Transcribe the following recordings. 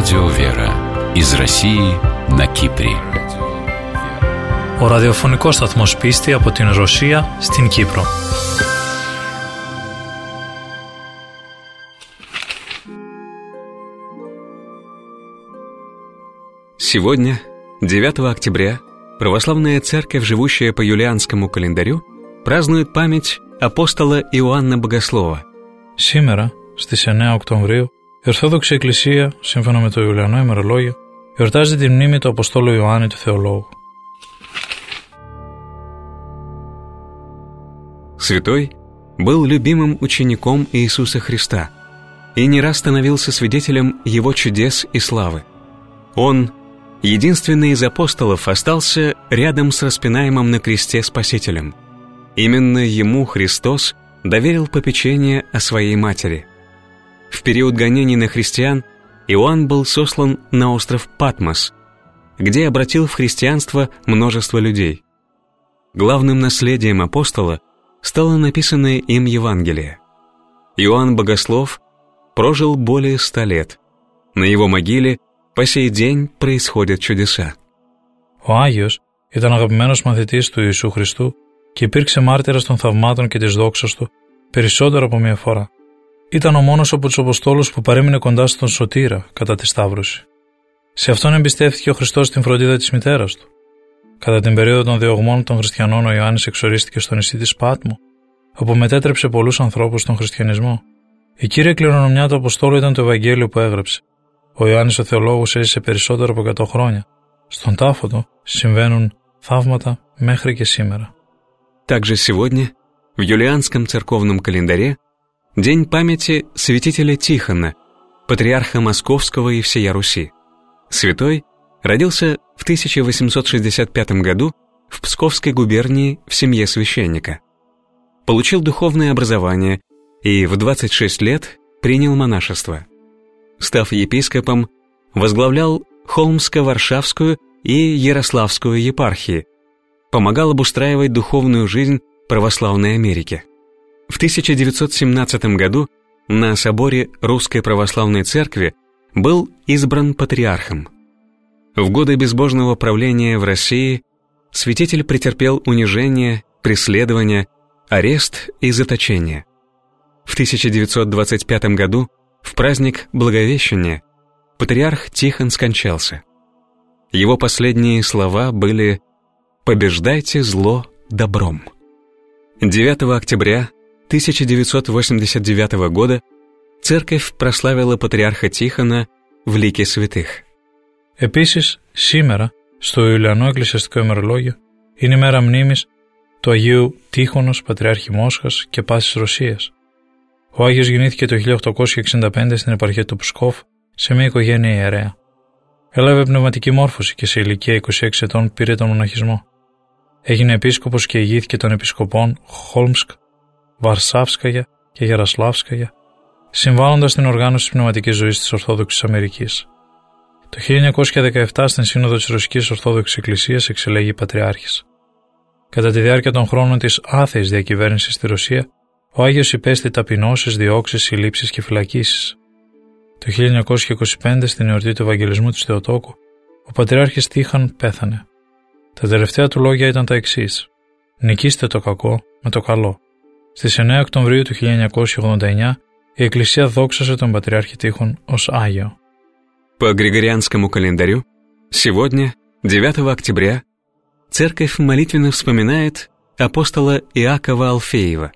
Радио Вера из России на Κύπρη. Ο ραδιοφωνικός σταθμός Πίστη από την Ρωσία στην Κύπρο. Сегодня, 9 октября, православная церковь, живущая по юлианскому календарю, празднует память апостола Иоанна Богослова. Σήμερα, στις 9 Οκτωβρίου, η Ορθόδοξη Εκκλησία, σύμφωνα με το Ιουλιανό ημερολόγιο, γιορτάζει τη μνήμη του Αποστόλου Ιωάννη του Θεολόγου. Святой был любимым учеником Иисуса Христа и не раз становился свидетелем Его чудес и славы. Он, единственный из апостолов, остался рядом с распинаемым на кресте Спасителем. Именно ему Христос доверил попечение о своей матери. В период гонений на христиан Иоанн был сослан на остров Патмос, где обратил в христианство множество людей. Главным наследием апостола стало написанное им Евангелие. Иоанн Богослов прожил более 100 лет. На его могиле по сей день происходят чудеса. Ο Άγιος ήταν αγαπημένος μαθητής του Ιησού Χριστού και υπήρξε μάρτυρας των θαυμάτων και της δόξας του περισσότερο από μία φορά. Ήταν ο μόνος από τους Αποστόλους που παρέμεινε κοντά στον Σωτήρα κατά τη Σταύρωση. Σε αυτόν εμπιστεύτηκε ο Χριστός την φροντίδα της μητέρας του. Κατά την περίοδο των διωγμών των χριστιανών, ο Ιωάννης εξορίστηκε στο νησί της Πάτμου, όπου μετέτρεψε πολλούς ανθρώπους στον χριστιανισμό. Η κύρια κληρονομιά του Αποστόλου ήταν το Ευαγγέλιο που έγραψε. Ο Ιωάννης ο Θεολόγος έζησε περισσότερο από 100 χρόνια. Στον τάφο του συμβαίνουν θαύματα μέχρι και σήμερα. Также сегодня, в юлианском церковном календаре, день памяти святителя Тихона, патриарха Московского и всея Руси. Святой родился в 1865 году в Псковской губернии в семье священника. Получил духовное образование и в 26 лет принял монашество. Став епископом, возглавлял Холмско-Варшавскую и Ярославскую епархии, помогал обустраивать духовную жизнь православной Америки. В 1917 году на соборе Русской Православной Церкви был избран патриархом. В годы безбожного правления в России святитель претерпел унижение, преследование, арест и заточение. В 1925 году, в праздник Благовещения, патриарх Тихон скончался. Его последние слова были «Побеждайте зло добром». 9 октября 1989 года церковь прославила патриарха Тихона в лике святых. Επίσης, σήμερα, στο Ιουλιανό Εκκλησιαστικό ημερολόγιο, είναι η μέρα μνήμης του Αγίου Τύχωνος, Πατριάρχη Μόσχας και πάσης Ρωσίας. Ο Άγιος γεννήθηκε το 1865 στην επαρχία του Πσκόφ σε μια οικογένεια ιερέα. Έλαβε πνευματική μόρφωση και σε ηλικία 26 ετών πήρε τον μοναχισμό. Έγινε επίσκοπος και ηγήθηκε των επισκοπών Χόλμσκ, Βαρσάβσκαγια και Γιαρασλάβσκαγια, συμβάλλοντας στην οργάνωση της πνευματικής ζωής της Ορθόδοξης Αμερικής. Το 1917 στην Σύνοδο της Ρωσικής Ορθόδοξης Εκκλησίας εξελέγει πατριάρχης. Κατά τη διάρκεια των χρόνων της άθεης διακυβέρνησης στη Ρωσία, ο Άγιος υπέστη ταπεινώσεις, διώξεις, συλλήψεις και φυλακίσεις. Το 1925, στην εορτή του Ευαγγελισμού της Θεοτόκου, ο πατριάρχης Τίχων πέθανε. Τα τελευταία του λόγια ήταν τα εξής: «Νικήστε το κακό με το καλό». Στις 9 Οκτωβρίου του 1989, η Εκκλησία δόξασε τον πατριάρχη Τίχων ως Άγιο. По Григорианскому календарю, сегодня, 9 октября, церковь молитвенно вспоминает апостола Иакова Алфеева.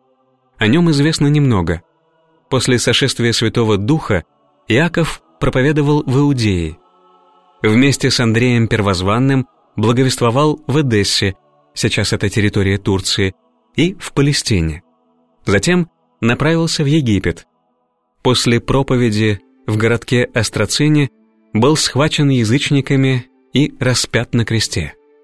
О нем известно немного. После сошествия Святого Духа Иаков проповедовал в Иудее. Вместе с Андреем Первозванным благовествовал в Эдессе, сейчас это территория Турции, и в Палестине. Затем направился в Египет. После проповеди в городке Острацине был схвачен язычниками и распят на кресте.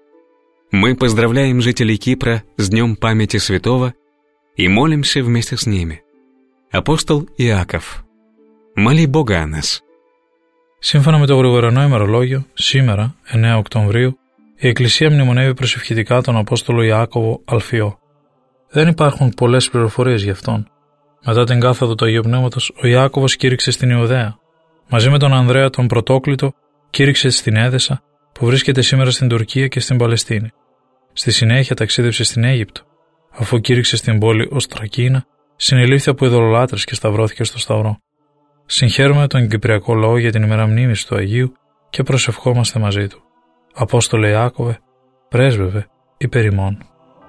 Мы поздравляем жителей Кипра с Днем памяти святого и молимся вместе с ними. Апостол Иаков, моли Бога о нас. Σύμφωνα με το Γρηγοριανό ημερολόγιο, σήμερα, 9 Οκτωβρίου, η Εκκλησία μνημονεύει προσευχητικά τον Απόστολο Ιάκωβο Αλφιό. Δεν υπάρχουν πολλές πληροφορίες γι' αυτόν. Μετά την κάθοδο του Αγίου Πνεύματος, ο Ιάκωβος κήρυξε στην Ιουδαία. Μαζί με τον Ανδρέα τον Πρωτόκλητο κήρυξε στην Έδεσα που βρίσκεται σήμερα στην Τουρκία και στην Παλαιστίνη. Στη συνέχεια ταξίδεψε στην Αίγυπτο. Αφού κήρυξε στην πόλη Οστρακίνα, συνελήφθη από ειδωλολάτρες και σταυρώθηκε στο Σταυρό. Συγχαίρουμε τον Κυπριακό λαό για την ημέρα μνήμης του Αγίου και προσευχόμαστε μαζί του. Απόστολε Ιάκωβε, πρέσβευε υπέρ ημών.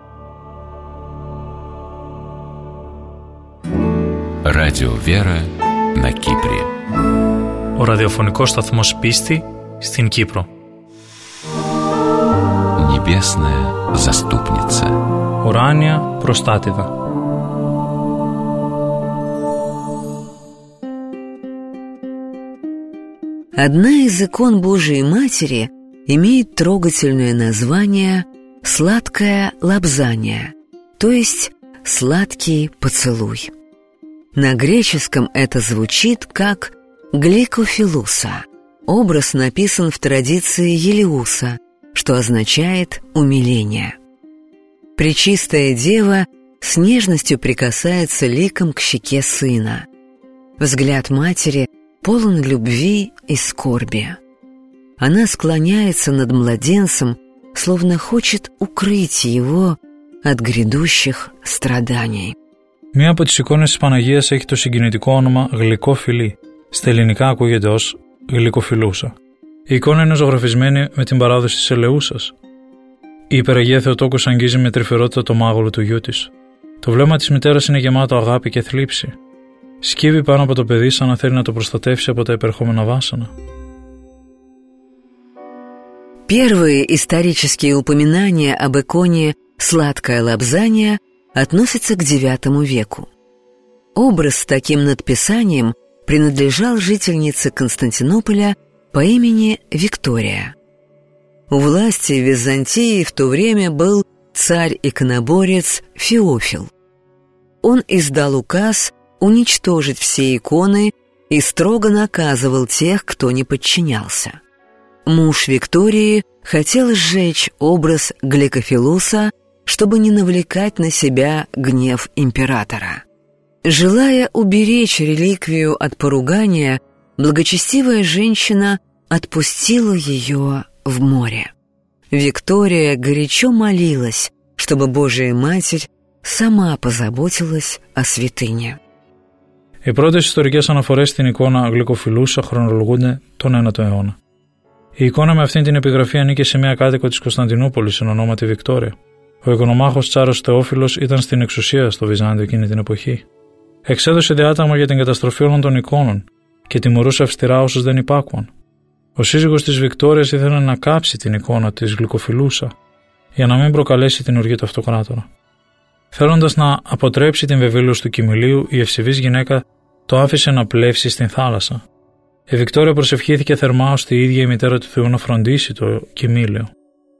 Радио Вера на Κύπρη. Ο ραδιοφωνικός σταθμός Πίστη στην Κύπρο. Небесная заступница. Ουράνια προστάτηδα. Одна из икон Божией Матери имеет трогательное название «Сладкое лобзание», то есть «сладкий поцелуй». На греческом это звучит как «гликофилуса». Образ написан в традиции Елеуса, что означает «умиление». Пречистая Дева с нежностью прикасается ликом к щеке сына. Взгляд матери полон любви и скорби. Она склоняется над младенцем, словно хочет укрыть его от грядущих страданий. Μία από τις εικόνες της Παναγίας έχει το συγκινητικό όνομα «Γλυκό φιλί». Στα ελληνικά ακούγεται ως «Γλυκοφιλούσα». Η εικόνα είναι ζωγραφισμένη με την παράδοση της Ελεούσας. Η υπεραγία Θεοτόκος αγγίζει με τρυφερότητα το μάγουλο του γιού της. Το βλέμμα της μητέρας είναι γεμάτο αγάπη και θλίψη. Σκύβει πάνω από το παιδί σαν να θέλει να το προστατεύσει από τα υπερχόμενα βάσανα. Первые исторические упоминания об иконе «Сладкое лобзание» относятся к IX веку. Образ с таким надписанием принадлежал жительнице Константинополя по имени Виктория. У власти в Византии в то время был царь-иконоборец Феофил. Он издал указ уничтожить все иконы и строго наказывал тех, кто не подчинялся. Муж Виктории хотел сжечь образ Гликофилуса, чтобы не навлекать на себя гнев императора. Желая уберечь реликвию от поругания, благочестивая женщина отпустила ее в море. Виктория горячо молилась, чтобы Божия Матерь сама позаботилась о святыне. Οι πρώτες ιστορικές αναφορές στην εικόνα Γλυκοφιλούσα χρονολογούνται τον 9ο αιώνα. Η εικόνα με αυτήν την επιγραφή ανήκε σε μια κάτοικο της Κωνσταντινούπολης, εν ονόματι Βικτόρια. Ο οικονομάχος Τσάρος Θεόφιλος ήταν στην εξουσία στο Βυζάντιο εκείνη την εποχή. Εξέδωσε διάταγμα για την καταστροφή όλων των εικόνων και τιμωρούσε αυστηρά όσους δεν υπάκουαν. Ο σύζυγος της Βικτόριας ήθελε να κάψει την εικόνα της Γλυκοφιλούσα για να μην προκαλέσει την οργή του αυτοκράτορα. Θέλοντας να αποτρέψει την βεβήλωση του κοιμηλίου, η ευσεβής γυναίκα το άφησε να πλεύσει στην θάλασσα. Η Βικτόρια προσευχήθηκε θερμά ώστε η ίδια η μητέρα του Θεού να φροντίσει το κοιμήλαιο.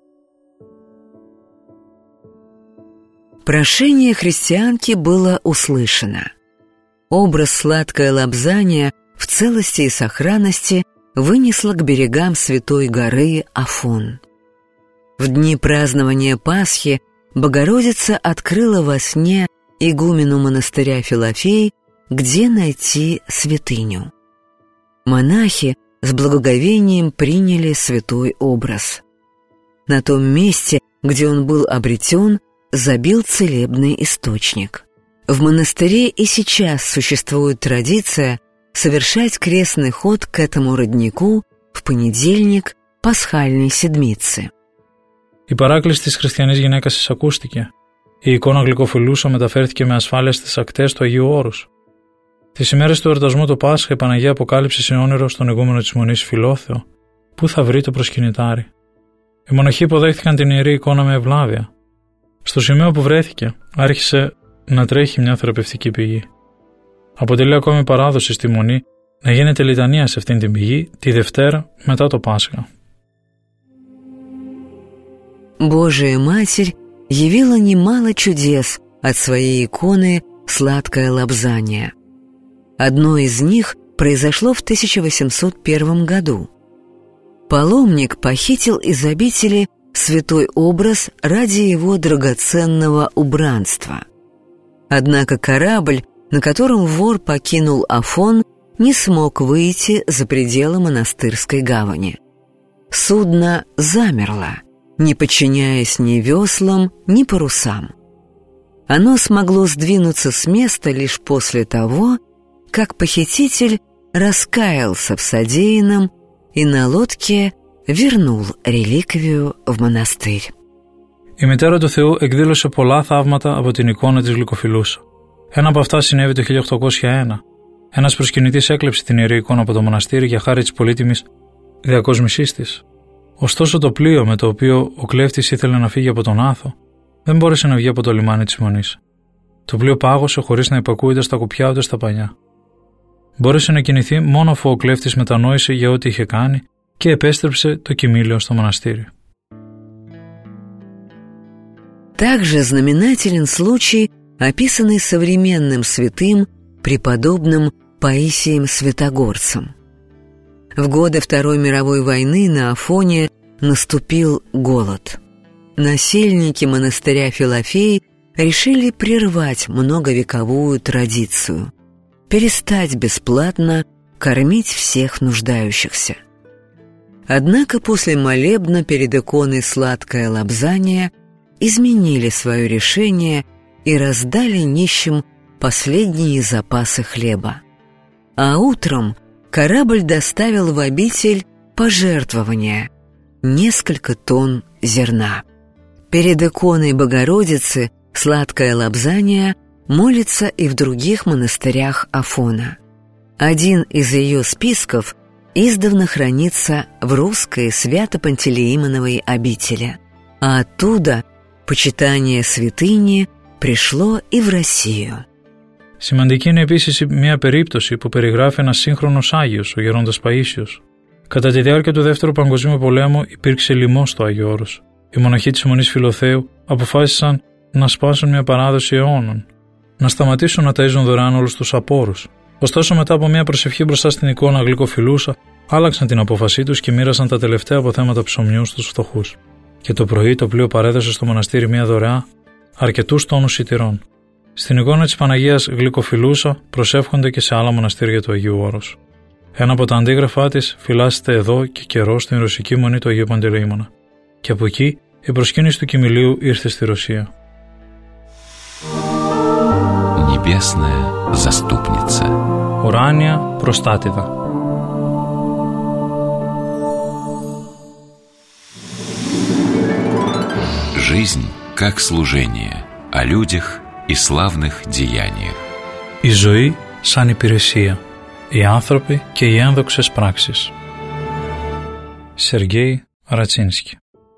Прошение христианки было услышано. Образ «Сладкое лобзание» в целости и сохранности вынесло к берегам святой горы Афон. В дни празднования Пасхи Богородица открыла во сне игумену монастыря Филофей, где найти святыню. Монахи с благоговением приняли святой образ. На том месте, где он был обретен, забил целебный источник. В монастыре и сейчас существует традиция совершать крестный ход к этому роднику в понедельник Πασχάλινη Седмицы. Η παράκληση της χριστιανής γυναίκας εισακούστηκε. Η εικόνα Γλυκοφιλούσα μεταφέρθηκε με ασφάλεια στις ακτές του Αγίου Όρους. Τις ημέρες του εορτασμού του Πάσχα, η Παναγία αποκάλυψε σε όνειρο στον ηγούμενο της Μονής Φιλόθεο πού θα βρει το προσκυνητάρι. Οι μοναχοί υποδέχτηκαν την ιερή εικόνα με ευλάβεια. Στο σημείο που βρέθηκε, άρχισε να τρέχει μια θεραπευτική πηγή. Αποτελεί ακόμη παράδοση στη Μονή να γίνεται λιτανία σε αυτήν την πηγή τη Δευτέρα μετά το Πάσχα. Божия Матерь явила немало чудес от своей иконы «Сладкое лобзание». Одно из них произошло в 1801 году. Паломник похитил из обители святой образ ради его драгоценного убранства. Однако корабль, на котором вор покинул Афон, не смог выйти за пределы монастырской гавани. Судно замерло, не подчиняясь ни веслам, ни парусам. Оно смогло сдвинуться с места лишь после того, как похититель раскаялся в содеянном и на лодке вернул ρελίκβιο в μοναστήρι. Η μητέρα του Θεού εκδήλωσε πολλά θαύματα από την εικόνα της Γλυκοφιλούσα. Ένα από αυτά συνέβη το 1801. Ένας προσκυνητής έκλεψε την ιερή εικόνα από το μοναστήρι για χάρη της πολύτιμης διακόσμησής της. Ωστόσο, το πλοίο με το οποίο ο κλέφτης ήθελε να φύγει από τον Άθο δεν μπόρεσε να βγει από το λιμάνι της Μονής. Το πλοίο πάγωσε χωρίς να υπακούεται στα κουπιά ούτε στα πανιά. Μπόρεσε να κινηθεί μόνο αφού ο κλέφτης μετανόησε για ό,τι είχε κάνει και επέστρεψε το κοιμήλιο στο μοναστήρι. Также знаменателен случай, описанный современным святым преподобным Паисием Святогорцем. В годы Второй мировой войны на Афоне наступил голод. Насельники монастыря Филофей решили прервать многовековую традицию, перестать бесплатно кормить всех нуждающихся. Однако после молебна перед иконой «Сладкое лобзание» изменили свое решение и раздали нищим последние запасы хлеба. А утром корабль доставил в обитель пожертвования – несколько тонн зерна. Перед иконой Богородицы «Сладкое лобзание» молится и в других монастырях Афона. Один из ее списков издавна хранится в русской Свято-Пантелеимоновой обители, а оттуда почитание святыни пришло и в Россию. Σημαντική είναι επίσης μια περίπτωση που περιγράφει ένας σύγχρονος Άγιος, ο γερόντας Παΐσιος. Κατά τη διάρκεια του Δεύτερου Παγκοσμίου Πολέμου υπήρξε λοιμός στο Άγιο Όρος. Οι μοναχοί της Μονής Φιλοθέου αποφάσισαν να σπάσουν μια παράδοση αιώνων, να σταματήσουν να ταΐζουν δωρεάν όλους τους απόρους. Ωστόσο, μετά από μια προσευχή μπροστά στην εικόνα Γλυκοφιλούσα, άλλαξαν την απόφασή τους και μοίρασαν τα τελευταία αποθέματα ψωμιού στους φτωχούς. Και το πρωί το πλοίο παρέδωσε στο μοναστήρι μια δωρεά αρκετούς τόνους σιτηρών. Στην εικόνα της Παναγίας Γλυκοφιλούσα προσεύχονται και σε άλλα μοναστήρια του Αγίου Όρους. Ένα από τα αντίγραφά της φυλάσσεται εδώ και καιρό στην ρωσική μονή του Αγίου Παντελεήμωνα. Και από εκεί η προσκύνηση του κοιμηλίου ήρθε στη Ρωσία. Небесная заступница. Ουράνια προστάτηδα. Жизнь как служение, о людях и славных деяниях. Η ζωή σαν υπηρεσία, οι άνθρωποι και οι ένδοξες πράξεις. Сергей Рацинский.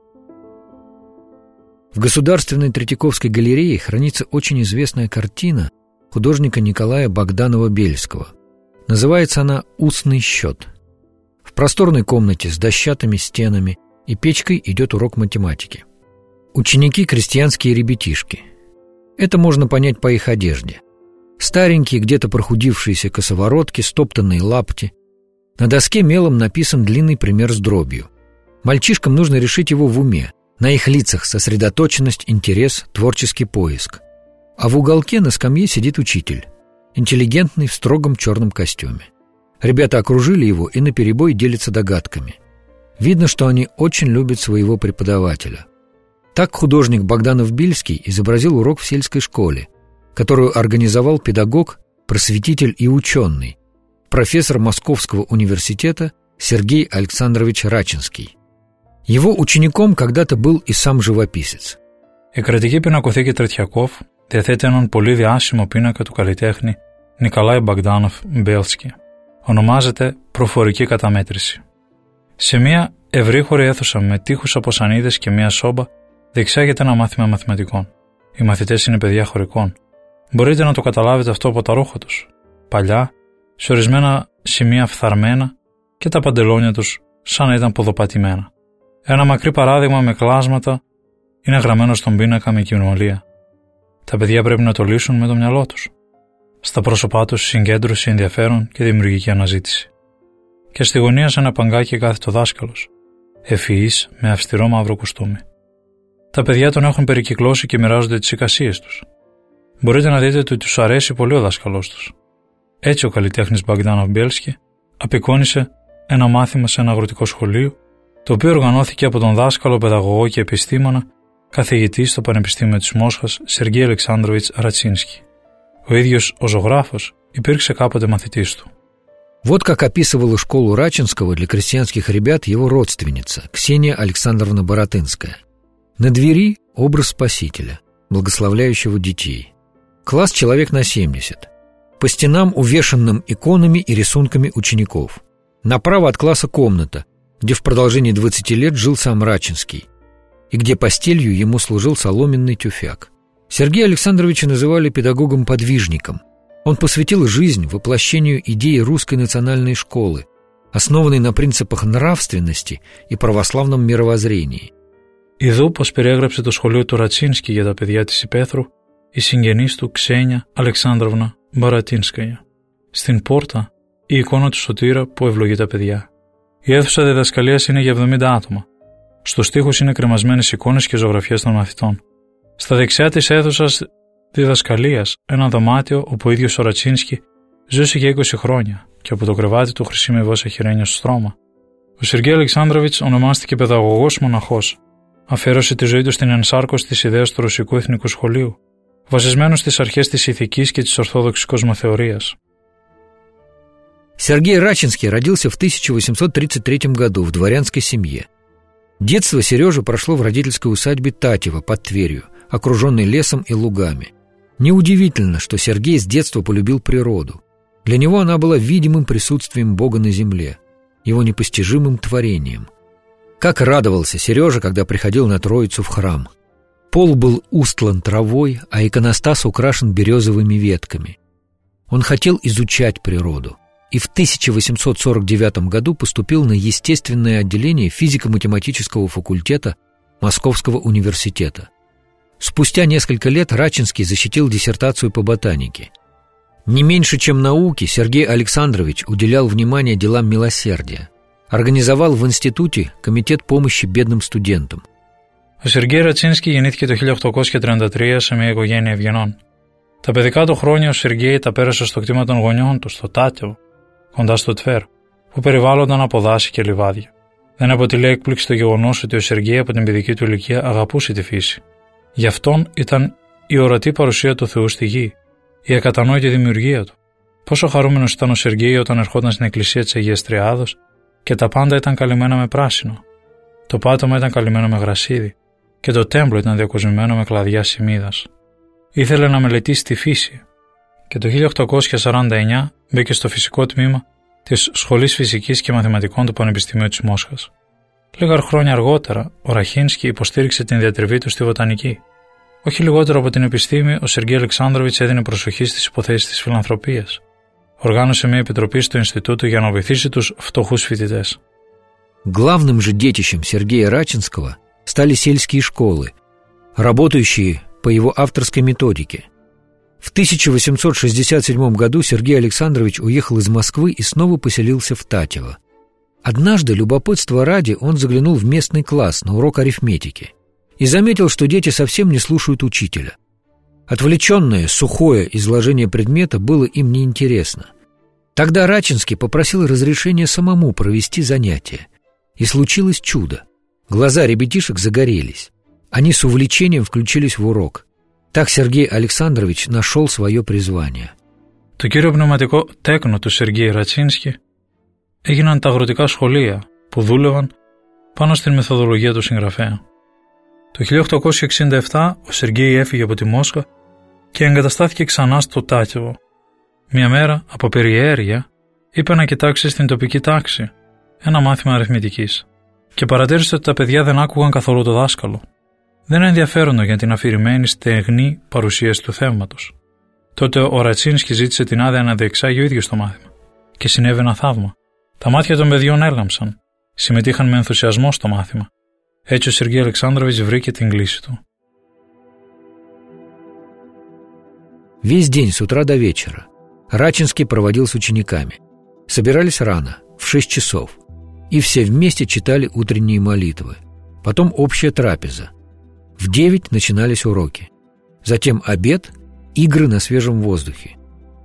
В Государственной Третьяковской галерее хранится очень известная картина художника Николая Богданова-Бельского. Называется она «Устный счет». В просторной комнате с дощатыми стенами и печкой идет урок математики. Ученики – крестьянские ребятишки. Это можно понять по их одежде. Старенькие, где-то прохудившиеся косоворотки, стоптанные лапти. На доске мелом написан длинный пример с дробью. Мальчишкам нужно решить его в уме. На их лицах сосредоточенность, интерес, творческий поиск. А в уголке на скамье сидит учитель, интеллигентный в строгом черном костюме. Ребята окружили его и наперебой делятся догадками. Видно, что они очень любят своего преподавателя. Так художник Богданов-Бельский изобразил урок в сельской школе, которую организовал педагог, просветитель и ученый, профессор Московского университета Сергей Александрович Рачинский. Его учеником когда-то был и сам живописец. Η κρατική πινακοθήκη Τρετιακόφ διαθέτει έναν πολύ διάσημο πίνακα του καλλιτέχνη Νικολάη Μπογδάνοφ-Μπέλσκι. Ονομάζεται «Προφορική καταμέτρηση». Σε μια ευρύχωρη αίθουσα με τοίχους από σανίδες και μια σόμπα διεξάγεται ένα μάθημα μαθηματικών. Οι μαθητές είναι παιδιά χωρικών. Μπορείτε να το καταλάβετε αυτό από τα ρούχα τους. Παλιά, σε ορισμένα σημεία φθαρμένα και τα παντελόνια τους σαν να ήταν ποδοπατημένα. Ένα μακρύ παράδειγμα με κλάσματα είναι γραμμένο στον πίνακα με κοινωνία. Τα παιδιά πρέπει να το λύσουν με το μυαλό τους. Στα πρόσωπά τους συγκέντρωση, ενδιαφέρον και δημιουργική αναζήτηση. Και στη γωνία σε ένα παγκάκι κάθεται ο δάσκαλος, ευφυής με αυστηρό μαύρο κουστούμι. Τα παιδιά τον έχουν περικυκλώσει και μοιράζονται τις εικασίες τους. Μπορείτε να δείτε ότι τους αρέσει πολύ ο δάσκαλός τους. Έτσι ο καλλιτέχνης Μπαγδάνοβ Μπιέλσκι απεικόνισε ένα μάθημα σε ένα αγροτικό σχολείο, το οποίο οργανώθηκε από τον δάσκαλο, παιδαγωγό και επιστήμονα, καθηγητή στο Πανεπιστήμιο της Μόσχας, Σεργέη Αλεξάνδροβιτς Ρατσίνσκι. Ο ίδιος ο ζωγράφος υπήρξε κάποτε μαθητής του. Вот как описывала школу Рачинского для крестьянских ребят его родственница, Ксения Александровна Боротынская. На двери образ Спасителя, благословляющего детей. Класс человек на 70. По стенам, увешанным иконами и рисунками учеников. Направо от класса комната, где в продолжении 20 лет жил сам Рачинский, и где постелью ему служил соломенный тюфяк. Сергея Александровича называли педагогом-подвижником. Он посвятил жизнь воплощению идеи русской национальной школы, основанной на принципах нравственности и православном мировоззрении. Ιδού πως περιέγραψε το σχολείο του Ρατσίνσκι για τα παιδιά της Υπέθρου η συγγενής του Ξένια Αλεξάνδροβνα Μπορατίνσκαια. Στην πόρτα η εικόνα του Σωτήρα που ευλογεί τα παιδιά. Η αίθουσα διδασκαλίας είναι για 70 άτομα. Στους τοίχους είναι κρεμασμένες εικόνες και ζωγραφιές των μαθητών. Στα δεξιά της αίθουσας διδασκαλίας ένα δωμάτιο όπου ο ίδιος ο Ρατσίνσκι ζούσε για 20 χρόνια και από το κρεβάτι του χρησιμεύωσε χειρένια στο στρώμα. Ο Σεργέη Αλεξάνδροβιτς ονομάστηκε παιδαγωγός μοναχός. Αφιέρωσε τη ζωή του στην ενσάρκωση της ιδέας του Ρωσικού Εθνικού Σχολείου, βασισμένο στις αρχές της ηθικής και της ορθόδοξης κοσμοθεωρίας. Сергей Рачинский родился в 1833 году в дворянской семье. Детство Сережи прошло в родительской усадьбе Татьево под Тверью, окруженной лесом и лугами. Неудивительно, что Сергей с детства полюбил природу. Для него она была видимым присутствием Бога на земле, его непостижимым творением. Как радовался Сережа, когда приходил на Троицу в храм. Пол был устлан травой, а иконостас украшен березовыми ветками. Он хотел изучать природу и в 1849 году поступил на естественное отделение физико-математического факультета Московского университета. Спустя несколько лет Рачинский защитил диссертацию по ботанике. Не меньше, чем науке, Сергей Александрович уделял внимание делам милосердия. Организовал в институте комитет помощи бедным студентам. Ο Σεργέη Ρατσίνσκι γεννήθηκε το 1833 σε μια οικογένεια ευγενών. Τα παιδικά του χρόνια ο Σεργέη τα πέρασε στο κτήμα των γονιών του, στο Τάτεβο, κοντά στο Τβέρ, που περιβάλλονταν από δάση και λιβάδια. Δεν αποτελεί έκπληξη το γεγονός ότι ο Σεργέη από την παιδική του ηλικία αγαπούσε τη φύση. Γι' αυτόν ήταν η ορατή παρουσία του Θεού στη γη, η ακατανόητη δημιουργία του. Πόσο χαρούμενος ήταν ο Σεργέη όταν ερχόταν στην εκκλησία της Αγίας Τριάδος και τα πάντα ήταν καλυμμένα με πράσινο. Το πάτωμα ήταν καλυμμένο με γρασίδι και το τέμπλο ήταν διακοσμημένο με κλαδιά σημείδας. Ήθελε να μελετήσει τη φύση και το 1849 μπήκε στο φυσικό τμήμα της Σχολής Φυσικής και Μαθηματικών του Πανεπιστημίου της Μόσχας. Λίγα χρόνια αργότερα, ο Ραχίνσκι υποστήριξε την διατριβή του στη βοτανική. Όχι λιγότερο από την επιστήμη, ο Σεργέη Αλεξάνδροβιτς έδινε προσοχή στις υποθέσεις της φιλανθρωπίας. Οργάνωσε μια επιτροπή στο Ινστιτούτο για να βοηθήσει τους φτωχούς φοιτητές. Главным же детищем Сергея Рачинского стали сельские школы, работающие по его авторской методике. В 1867 году Сергей Александрович уехал из Москвы и снова поселился в Татьево. Однажды, любопытства ради, он заглянул в местный класс на урок арифметики и заметил, что дети совсем не слушают учителя. Отвлеченное, сухое изложение предмета было им неинтересно. Тогда Рачинский попросил разрешения самому провести занятие. И случилось чудо. Глаза ребятишек загорелись. Они с увлечением включились в урок. Так Сергей Александрович нашел свое призвание. Το κύριο πνευματικό τέκνο του Σεργέη Ρατσίνσκι έγιναν τα αγροτικά σχολεία που δούλευαν πάνω στην μεθοδολογία του συγγραφέα. Το 1867 ο Σεργέη έφυγε από τη Μόσχα και εγκαταστάθηκε ξανά στο Τάτεβο. Μια μέρα, από περιέργεια, είπε να κοιτάξει στην τοπική τάξη ένα μάθημα αριθμητικής και παρατήρησε ότι τα παιδιά δεν άκουγαν καθόλου το δάσκαλο. Δεν ενδιαφέρονταν για την αφηρημένη στεγνή παρουσίαση του θέματος. Τότε ο Ρατσίνσκι ζήτησε την άδεια να διεξάγει ο ίδιος το μάθημα και συνέβη ένα θαύμα. Τα μάτια των παιδιών έλαμψαν, συμμετείχαν με ενθουσιασμό στο μάθημα. Έτσι ο Σεργέη Αλεξάνδροβιτς βρήκε την κλίση του. Весь день с утра до вечера Рачинский проводил с учениками. Собирались рано, в 6 часов, и все вместе читали утренние молитвы. Потом общая трапеза. В 9 начинались уроки. Затем обед, игры на свежем воздухе.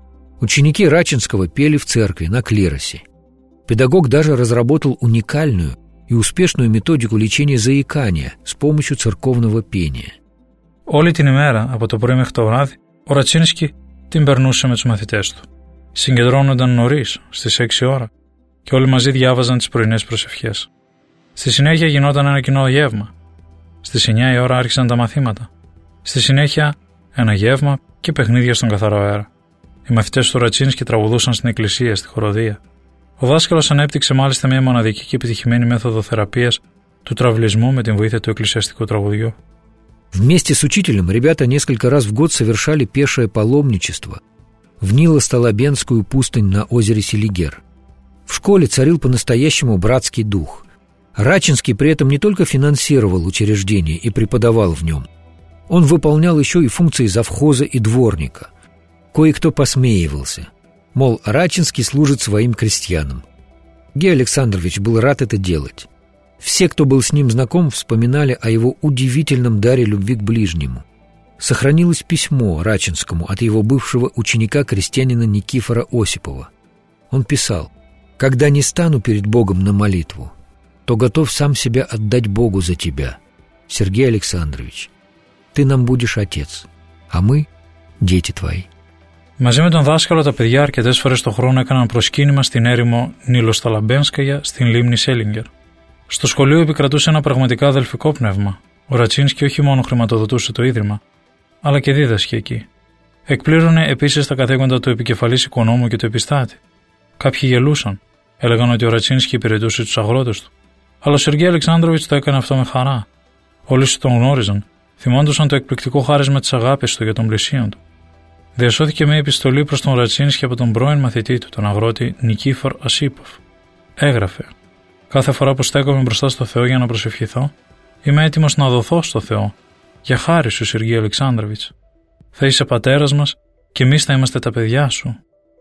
Ученики Рачинского пели в церкви, на клиросе. Педагог даже разработал уникальную и успешную методику лечения заикания с помощью церковного пения. Όλη την ημέρα, από το πρωί μέχρι το βράδυ, ο Ρατσίνσκι την περνούσε με τους μαθητές του. Συγκεντρώνονταν νωρίς, στις 6 ώρα, και όλοι μαζί διάβαζαν τις πρωινές προσευχές. Στη συνέχεια γινόταν ένα κοινό γεύμα. Στις 9 η ώρα άρχισαν τα μαθήματα. Στη συνέχεια ένα γεύμα και παιχνίδια στον καθαρό αέρα. Οι μαθητές του Ρατσίνσκι τραγουδούσαν στην εκκλησία, στη χοροδία. Ο δάσκαλος ανέπτυξε μάλιστα μια μοναδική και επιτυχημένη μέθοδο θεραπείας του τραυλισμού με την βοήθεια του εκκλησιαστικού τραγουδιού. Вместе с учителем ребята несколько раз в год совершали пешее паломничество в Нило-Столобенскую пустынь на озере Селигер. В школе царил по-настоящему братский дух. Рачинский при этом не только финансировал учреждение и преподавал в нем. Он выполнял еще и функции завхоза и дворника. Кое-кто посмеивался. Мол, Рачинский служит своим крестьянам. Георгий Александрович был рад это делать. Все, кто был с ним знаком, вспоминали о его удивительном даре любви к ближнему. Сохранилось письмо Рачинскому от его бывшего ученика-крестьянина Никифора Осипова. Он писал: «Когда не стану перед Богом на молитву, то готов сам себя отдать Богу за тебя. Сергей Александрович, ты нам будешь отец, а мы – дети твои». Μαζί με τον δάσκαλο, τα παιδιά αρκετές φορές το χρόνο έκαναν προσκύνημα στην έρημο Νιλοσταλαμπένσκαγια στην λίμνη Σέλιγκερ. Στο σχολείο επικρατούσε ένα πραγματικά αδελφικό πνεύμα. Ο Ρατσίνσκι όχι μόνο χρηματοδοτούσε το ίδρυμα, αλλά και δίδασκε εκεί. Εκπλήρωνε επίσης τα καθήκοντα του επικεφαλής οικονόμου και του επιστάτη. Κάποιοι γελούσαν, έλεγαν ότι ο Ρατσίνσκι υπηρετούσε τους αγρότες του. Αλλά ο Σεργέη Αλεξάνδροβιτς το έκανε αυτό με χαρά. Όλοι όσοι τον γνώριζαν θυμόντουσαν το εκπληκτικό χάρισμα της αγάπης του για τον πλησίον του. Διασώθηκε μια επιστολή προς τον Ρατσίνσκι από τον πρώην μαθητή του, τον αγρότη Νικήφορ Ασίποφ. Έγραφε: «Κάθε φορά που στέκομαι μπροστά στο Θεό για να προσευχηθώ, είμαι έτοιμος να δοθώ στο Θεό, για χάρη σου, Σεργέη Αλεξάνδροβιτς. Θα είσαι πατέρας μας και εμείς θα είμαστε τα παιδιά σου».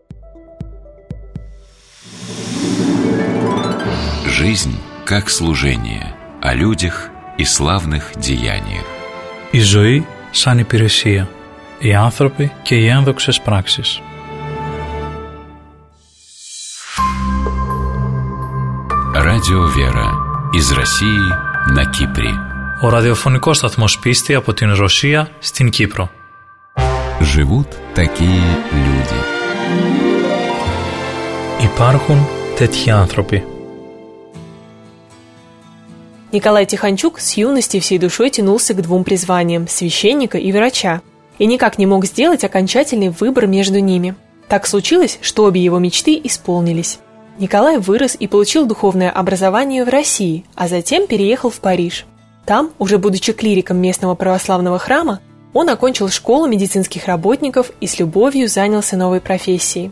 Жизнь как служение, о людях и славных деяниях. Η ζωή σαν υπηρεσία, οι άνθρωποι και οι ένδοξες πράξεις. Радио «Вера» из России на Кипре. Ο ραδιοφωνικός σταθμός Πίστη από την Ρωσία στην Κύπρο. Живут такие люди. Υπάρχουν τέτοιοι άνθρωποι. Николай Тихончук с юности всей душой тянулся к двум призваниям – священника и врача, и никак не мог сделать окончательный выбор между ними. Так случилось, что обе его мечты исполнились. Николай вырос и получил духовное образование в России, а затем переехал в Париж. Там, уже будучи клириком местного православного храма, он окончил школу медицинских работников и с любовью занялся новой профессией.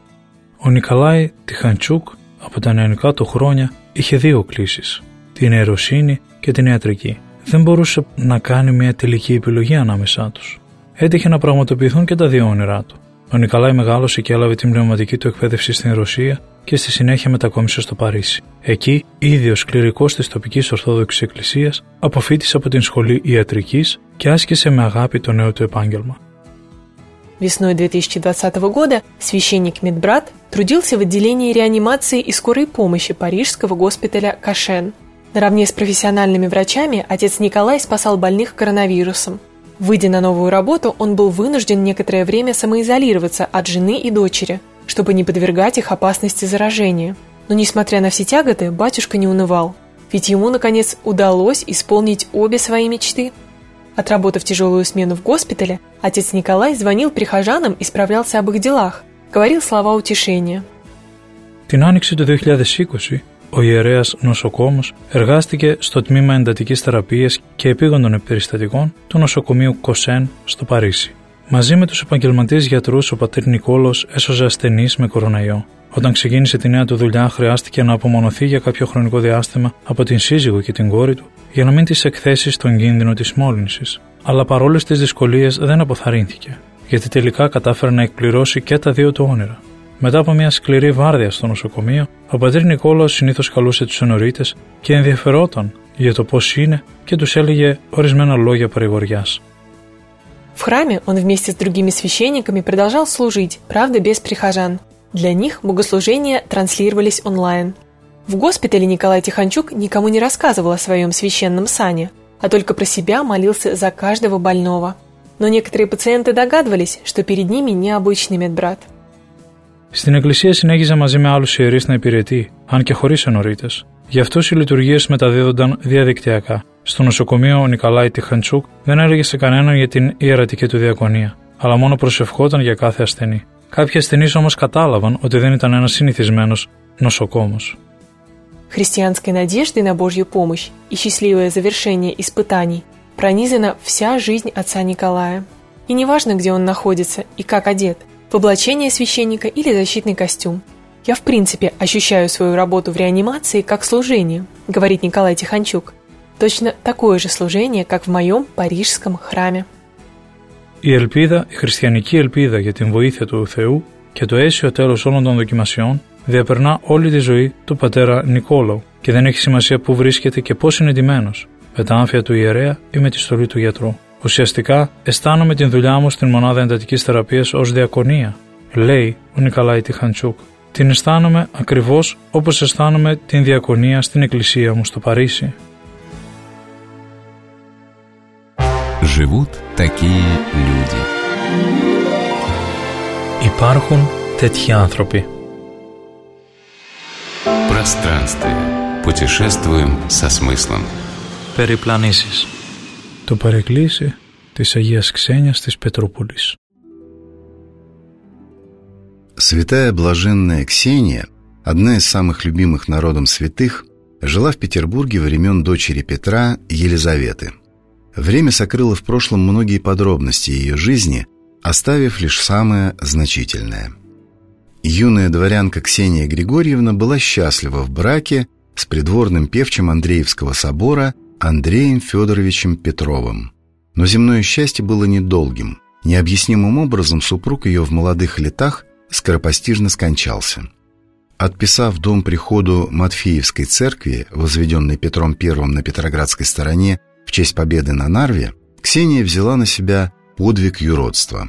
Ο Νικολάη Τιχαντσούκ από τα νεανικά του χρόνια είχε δύο κλίσεις, την ιεροσύνη και την ιατρική. Δεν μπορούσε να κάνει μια τελική επιλογή ανάμεσά τους. Έτυχε να πραγματοποιηθούν και τα δύο όνειρά του. Ο Νικολάη μεγάλωσε και έλαβε την πνευματική του εκπαίδευση στην Ρωσία και στη συνέχεια μετακόμισε στο Παρίσι. Εκεί, ίδιος κληρικός της τοπικής Ορθόδοξης Εκκλησίας, αποφοίτησε από την σχολή ιατρικής και άσκησε με αγάπη το νέο του επάγγελμα. Весной 2020 года священник-медбрат трудился в отделении реанимации и скорой помощи парижского госпиталя Кашен. Наравне с профессиональными врачами отец Николай спасал больных коронавирусом. Выйдя на новую работу, он был вынужден некоторое время самоизолироваться от жены и дочери, чтобы не подвергать их опасности заражения. Но, несмотря на все тяготы, батюшка не унывал, ведь ему, наконец, удалось исполнить обе свои мечты. Отработав тяжелую смену в госпитале, отец Николай звонил прихожанам и справлялся об их делах, говорил слова утешения. Την άνοιξη του 2020, ο ιερέας νοσοκόμος εργάστηκε στο τμήμα εντατικής θεραπείας και επίγοντων περιστατικών του νοσοκομείου Κοσέν στο Παρίσι. Μαζί με τους επαγγελματίες γιατρούς, ο πατήρ Νικόλος έσωζε ασθενείς με κοροναϊό. Όταν ξεκίνησε τη νέα του δουλειά, χρειάστηκε να απομονωθεί για κάποιο χρονικό διάστημα από την σύζυγο και την κόρη του για να μην τις εκθέσει στον κίνδυνο της μόλυνσης. Αλλά παρόλες τις δυσκολίες δεν αποθαρρύνθηκε, γιατί τελικά κατάφερε να εκπληρώσει και τα δύο του όνειρα. Μετά από μια σκληρή βάρδια στο νοσοκομείο, ο πατήρ Νικόλος συνήθως καλούσε τους ενορίτες και ενδιαφερόταν για το πώς είναι και τους έλεγε ορισμένα λόγια παρηγοριάς. В храме он вместе с другими священниками продолжал служить, правда, без прихожан. Для них богослужения транслировались онлайн. В госпитале Николай Тихончук никому не рассказывал о своем священном сане, а только про себя молился за каждого больного. Но некоторые пациенты догадывались, что перед ними необычный медбрат. Στην εκκλησία συνέχιζε μαζί με άλλους ιερείς να υπηρετεί, αν και χωρίς ενορίτες. Γι' αυτό οι λειτουργίες μεταδίδονταν διαδικτυακά. Στο νοσοκομείο ο Νικολάη Τιχαντσούκ δεν έλεγε σε κανέναν για την ιερατική του διακονία, αλλά μόνο προσευχόταν για κάθε ασθενή. Κάποιοι ασθενείς όμως κατάλαβαν ότι δεν ήταν ένας συνηθισμένος носокомос. Христианской надеждой на Божью помощь и счастливое завершение испытаний пронизана вся жизнь отца Николая. И неважно, где он находится и как одет, в облачение священника или защитный костюм. «Я в принципе ощущаю свою работу в реанимации как служение», говорит Николай Тихончук. Точно такое же служение, как в моем парижском храме. Η ελπίδα, η χριστιανική ελπίδα για την βοήθεια του Θεού και το αίσιο τέλος όλων των δοκιμασιών διαπερνά όλη τη ζωή του πατέρα Νικόλαου και δεν έχει σημασία πού βρίσκεται και πώς είναι ντυμένος, με τα άμφια του ιερέα ή με τη στολή του γιατρού. Ουσιαστικά, αισθάνομαι την δουλειά μου στην μονάδα εντατικής θεραπείας ως διακονία, λέει ο Νικολάη Τιχαντσούκ. Την αισθάνομαι ακριβώς όπως αισθάνομαι την διακονία στην εκκλησία μου στο Παρίσι. Живут такие люди. Υπάρχουν τέτοιοι άνθρωποι. Пространствие. Путешествуем со смыслом. Περιπλανήσεις. Το παρεκκλήσι της Αγίας Ξένιας της Πετρούπολης. Святая блаженная Ксения, одна из самых любимых народом святых, жила в Петербурге времен дочери Петра Елизаветы. Время сокрыло в прошлом многие подробности ее жизни, оставив лишь самое значительное. Юная дворянка Ксения Григорьевна была счастлива в браке с придворным певчим Андреевского собора Андреем Федоровичем Петровым. Но земное счастье было недолгим. Необъяснимым образом супруг ее в молодых летах скоропостижно скончался. Отписав дом приходу Матфеевской церкви, возведенной Петром I на Петроградской стороне в честь победы на Нарве, Ксения взяла на себя подвиг юродства.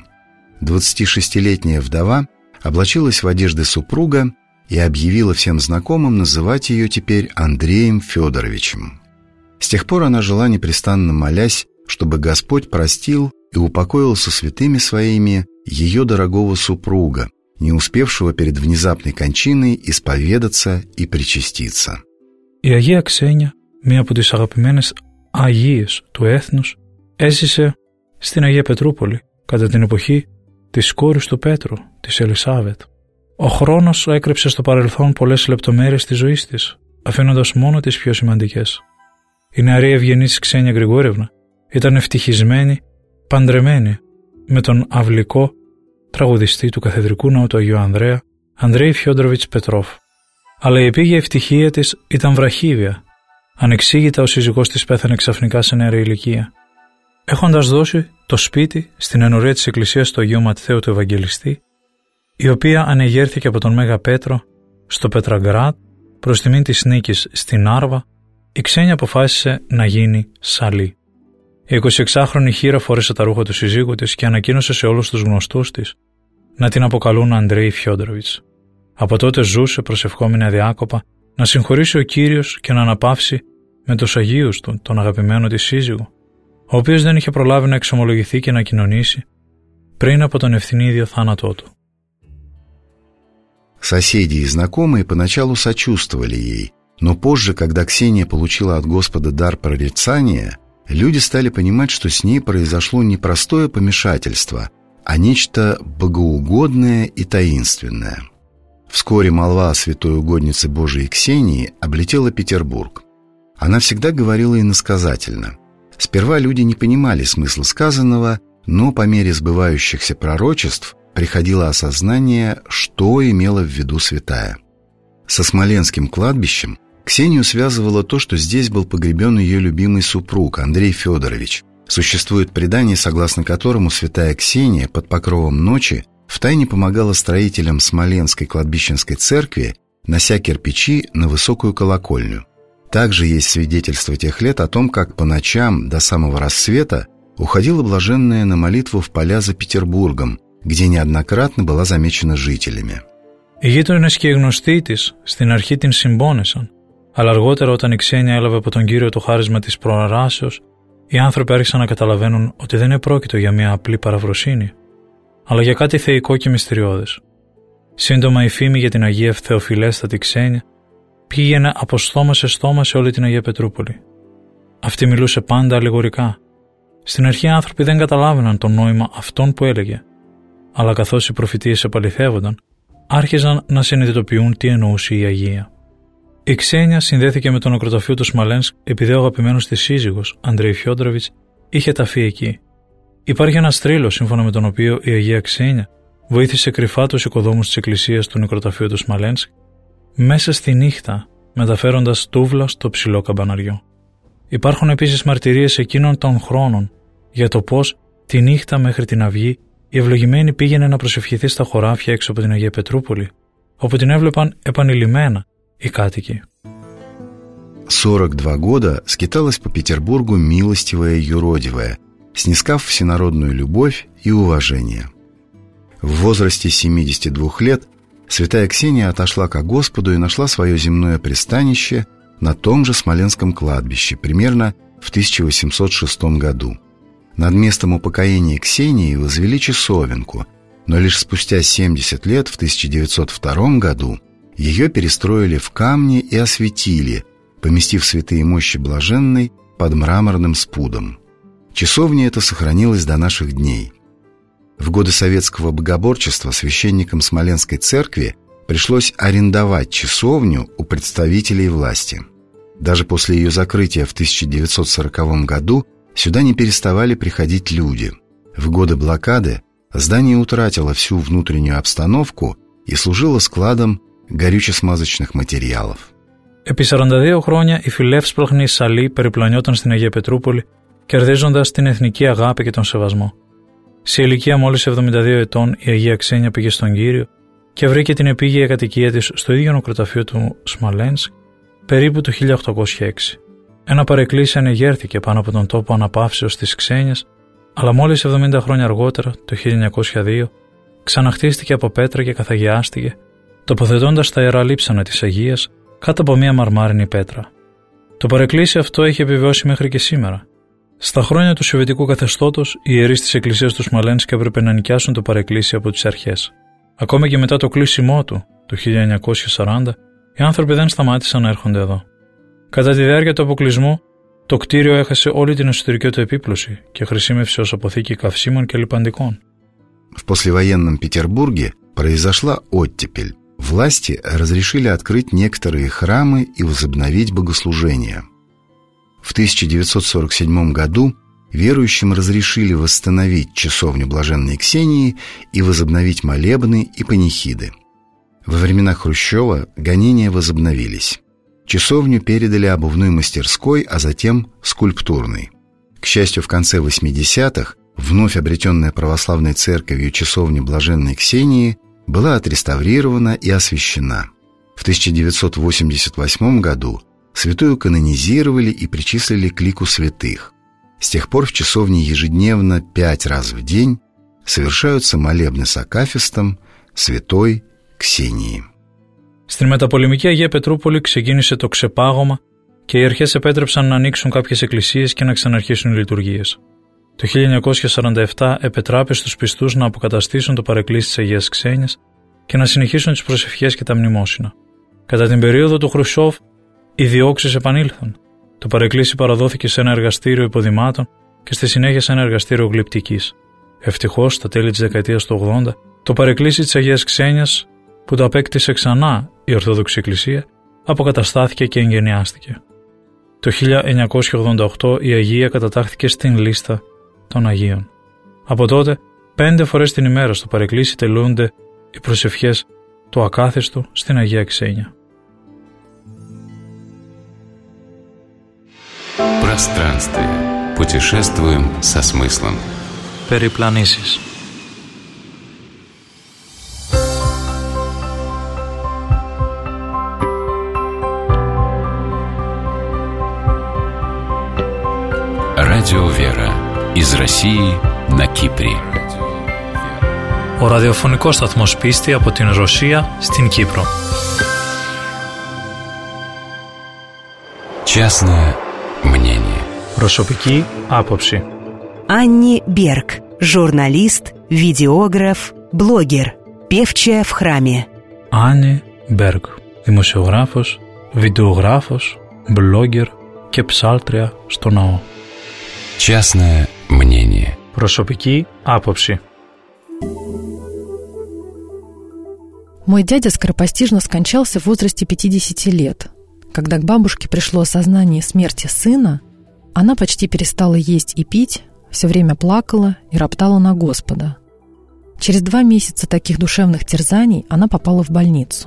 26-летняя вдова облачилась в одежды супруга и объявила всем знакомым называть ее теперь Андреем Федоровичем. С тех пор она жила непрестанно молясь, чтобы Господь простил и упокоил со святыми своими ее дорогого супруга, не успевшего перед внезапной кончиной исповедаться и причаститься. Η Αγία Ξένια, μία από τις αγαπημένες Αγίες του έθνους, έζησε στην Αγία Πετρούπολη κατά την εποχή της κόρης του Πέτρου, της Ελισάβετ. Ο χρόνος έκρυψε στο παρελθόν πολλές λεπτομέρειες της ζωής της, αφήνοντας μόνο τις πιο σημαντικές. Η νεαρή ευγενής Ξένια Γρηγόρευνα ήταν ευτυχισμένη, παντρεμένη με τον αυλικό τραγουδιστή του Καθεδρικού Ναού του Αγίου Ανδρέα, Ανδρέη Φιόντροβιτς Πετρόφ. Αλλά η επίγεια ευτυχία της ήταν βραχύβια. Ανεξήγητα ο σύζυγός της πέθανε ξαφνικά σε νεαρή ηλικία. Έχοντας δώσει το σπίτι στην ενορία της εκκλησίας του Αγίου Ματθαίου του Ευαγγελιστή, η οποία ανεγέρθηκε από τον Μέγα Πέτρο στο Πετραγκράτ προς τιμήν της νίκης στην Νάρβα, η Ξένια αποφάσισε να γίνει σαλή. Η 26χρονη χήρα φόρεσε τα ρούχα του συζύγου της και ανακοίνωσε σε όλους τους γνωστούς της να την αποκαλούν Ανδρέη Φιόντροβιτς. Από τότε ζούσε προσευχόμενη αδιάκοπα να συγχωρήσει ο Κύριος και να αναπαύσει με τους Αγίους του τον αγαπημένο της σύζυγο, ο οποίος δεν είχε προλάβει να εξομολογηθεί και να κοινωνήσει πριν από τον ευθυνίδιο θάνατό του. Соседи и знакомые поначалу сочувствовали ей, но позже, когда Ксения получила от Господа дар прорицания, люди стали понимать, что с ней произошло не простое помешательство, а нечто богоугодное и таинственное. Вскоре молва о святой угоднице Божией Ксении облетела Петербург. Она всегда говорила иносказательно. Сперва люди не понимали смысла сказанного, но по мере сбывающихся пророчеств приходило осознание, что имела в виду святая. Со Смоленским кладбищем Ксению связывало то, что здесь был погребен ее любимый супруг Андрей Федорович. Существует предание, согласно которому святая Ксения под покровом ночи втайне помогала строителям Смоленской кладбищенской церкви, нося кирпичи на высокую колокольню. Также есть свидетельство тех лет о том, как по ночам до самого рассвета уходила блаженная на молитву в поля за Петербургом, где неоднократно была замечена жителями. Οι γείτονες και οι γνωστοί της στην αρχή την συμπόνεσαν, αλλά αργότερα όταν η Ξένια έλαβε από τον Κύριο το χάρισμα της προαράσεως, οι άνθρωποι άρχισαν να καταλαβαίνουν ότι δεν επρόκειτο για μια απλή παραβροσύνη, αλλά για κάτι θεϊκό και μυστηριώδες. Σύντομα η φήμη για την Αγία Θεοφιλέστατη Ξένια πήγαινε από στόμα σε στόμα σε όλη την Αγία Πετρούπολη. Αυτή μιλούσε πάντα αλληγορικά. Στην αρχή οι άνθρωποι δεν καταλάβαιναν το νόημα αυτών που έλεγε, αλλά καθώς οι προφητείες επαληθεύονταν, άρχιζαν να συνειδητοποιούν τι εννοούσε η Αγία. Η Ξένια συνδέθηκε με το νεκροταφείο του Σμαλένσκ επειδή ο αγαπημένος της σύζυγος, Αντρέι Φιόντροβιτς, είχε ταφεί εκεί. Υπάρχει ένας θρύλος σύμφωνα με τον οποίο η Αγία Ξένια βοήθησε κρυφά τους οικοδόμους της εκκλησίας του νεκροταφείου του Σμαλένσκ μέσα στη νύχτα, μεταφέροντας τούβλα στο ψηλό καμπαναριό. Υπάρχουν επίσης μαρτυρίες εκείνων των χρόνων για το πώς τη νύχτα μέχρι την αυγή η ευλογημένη πήγαινε να προσευχηθεί στα χωράφια έξω από την Αγία Πετρούπολη, όπου την έβλεπαν επανειλημμένα οι κάτοικοι. 42 года скиталась по Петербургу милостивая юродивая, снискав всенародную любовь и уважение. В возрасте 72 лет святая Ксения отошла ко Господу и нашла свое земное пристанище на том же Смоленском кладбище, примерно в 1806 году. Над местом упокоения Ксении возвели часовенку, но лишь спустя 70 лет, в 1902 году, ее перестроили в камни и осветили, поместив святые мощи блаженной под мраморным спудом. Часовня эта сохранилась до наших дней. В годы советского богоборчества священникам Смоленской церкви пришлось арендовать часовню у представителей власти. Даже после ее закрытия в 1940 году сюда не переставали приходить люди. В годы блокады здание утратило всю внутреннюю обстановку и служило складом горюче-смазочных материалов. Επί 42 χρόνια η φιλεύσπλαχνη Σαλή περιπλανιόταν στην Αγία Πετρούπολη, κερδίζοντας την εθνική αγάπη και τον σεβασμό. Σε ηλικία μόλις 72 ετών η Αγία Ξένια πήγε στον Κύριο και βρήκε την επίγεια κατοικία της στο ίδιο νεκροταφείο του Σμαλένσκ περίπου το 1806. Ένα παρεκκλήσι ανεγέρθηκε πάνω από τον τόπο αναπαύσεως της Ξένιας, αλλά μόλις 70 χρόνια αργότερα, το 1902, ξαναχτίστηκε από πέτρα και καθαγιάστηκε, τοποθετώντας τα ιερά λείψανα της Αγίας κάτω από μια μαρμάρινη πέτρα. Το παρεκκλήσι αυτό έχει επιβιώσει μέχρι και σήμερα. Στα χρόνια του Σοβιετικού καθεστώτος, οι ιερείς της Εκκλησίας του Σμαλένσκ έπρεπε να νοικιάσουν το παρεκκλήσι από τις αρχές. Ακόμα και μετά το κλείσιμό του, το 1940, οι άνθρωποι δεν σταμάτησαν να έρχονται εδώ. Κατά τη διάρκεια του αποκλεισμού, το κτίριο έχασε όλη την εσωτερική του επίπλωση και χρησιμεύσε ως αποθήκη καυσίμων και λιπαντικών. В послевоенном Петербурге произошла оттепель. Власти разрешили открыть некоторые храмы и возобновить богослужения. В 1947 году верующим разрешили восстановить часовню Блаженной Ксении и возобновить молебны и панихиды. Во времена Хрущева гонения возобновились. Часовню передали обувной мастерской, а затем скульптурной. К счастью, в конце 80-х вновь обретенная православной церковью часовня Блаженной Ксении была отреставрирована и освящена. В 1988 году святую канонизировали и причислили к лику святых. С тех пор в часовне ежедневно 5 раз в день совершаются молебны с акафистом святой Ксении. Στην μεταπολεμική Αγία Πετρούπολη ξεκίνησε το ξεπάγωμα και οι αρχές επέτρεψαν να ανοίξουν κάποιες εκκλησίες και να ξαναρχίσουν οι λειτουργίες. Το 1947 επετράπη στους πιστούς να αποκαταστήσουν το παρεκκλήσι της Αγίας Ξένιας και να συνεχίσουν τις προσευχές και τα μνημόσυνα. Κατά την περίοδο του Χρουσόφ, οι διώξεις επανήλθαν. Το παρεκκλήσι παραδόθηκε σε ένα εργαστήριο υποδημάτων και στη συνέχεια σε ένα εργαστήριο γλυπτικής. Ευτυχώς, στα τέλη της δεκαετίας του 80, το παρεκκλήσι της Αγίας Ξένιας, που το απέκτησε ξανά η Ορθόδοξη Εκκλησία, αποκαταστάθηκε και εγγενιάστηκε. Το 1988 η Αγία κατατάχθηκε στην λίστα των Αγίων. Από τότε, 5 φορές την ημέρα στο παρεκκλήσι τελούνται οι προσευχές του ακάθιστου στην Αγία Ξένια. Пространствие. Путешествуем со смыслом. Περιπλανήσεις. Радио «Вера» Из России на Κύπρη. Ο ραδιοφωνικός σταθμός Πίστη από την Ρωσία στην Κύπρο. Частное мнение. Προσωπική άποψη. Анни Берг, журналист, видеограф, блогер, певчая в храме. Άννη Μπέργκ, δημοσιογράφος, βιντεογράφος, μπλόγκερ και ψάλτρια στο ναό. Частное мнение. Προσωπική άποψη. Мой дядя скоропостижно скончался в возрасте 50 лет. Когда к бабушке пришло осознание смерти сына, она почти перестала есть и пить, все время плакала и роптала на Господа. Через 2 месяца таких душевных терзаний она попала в больницу.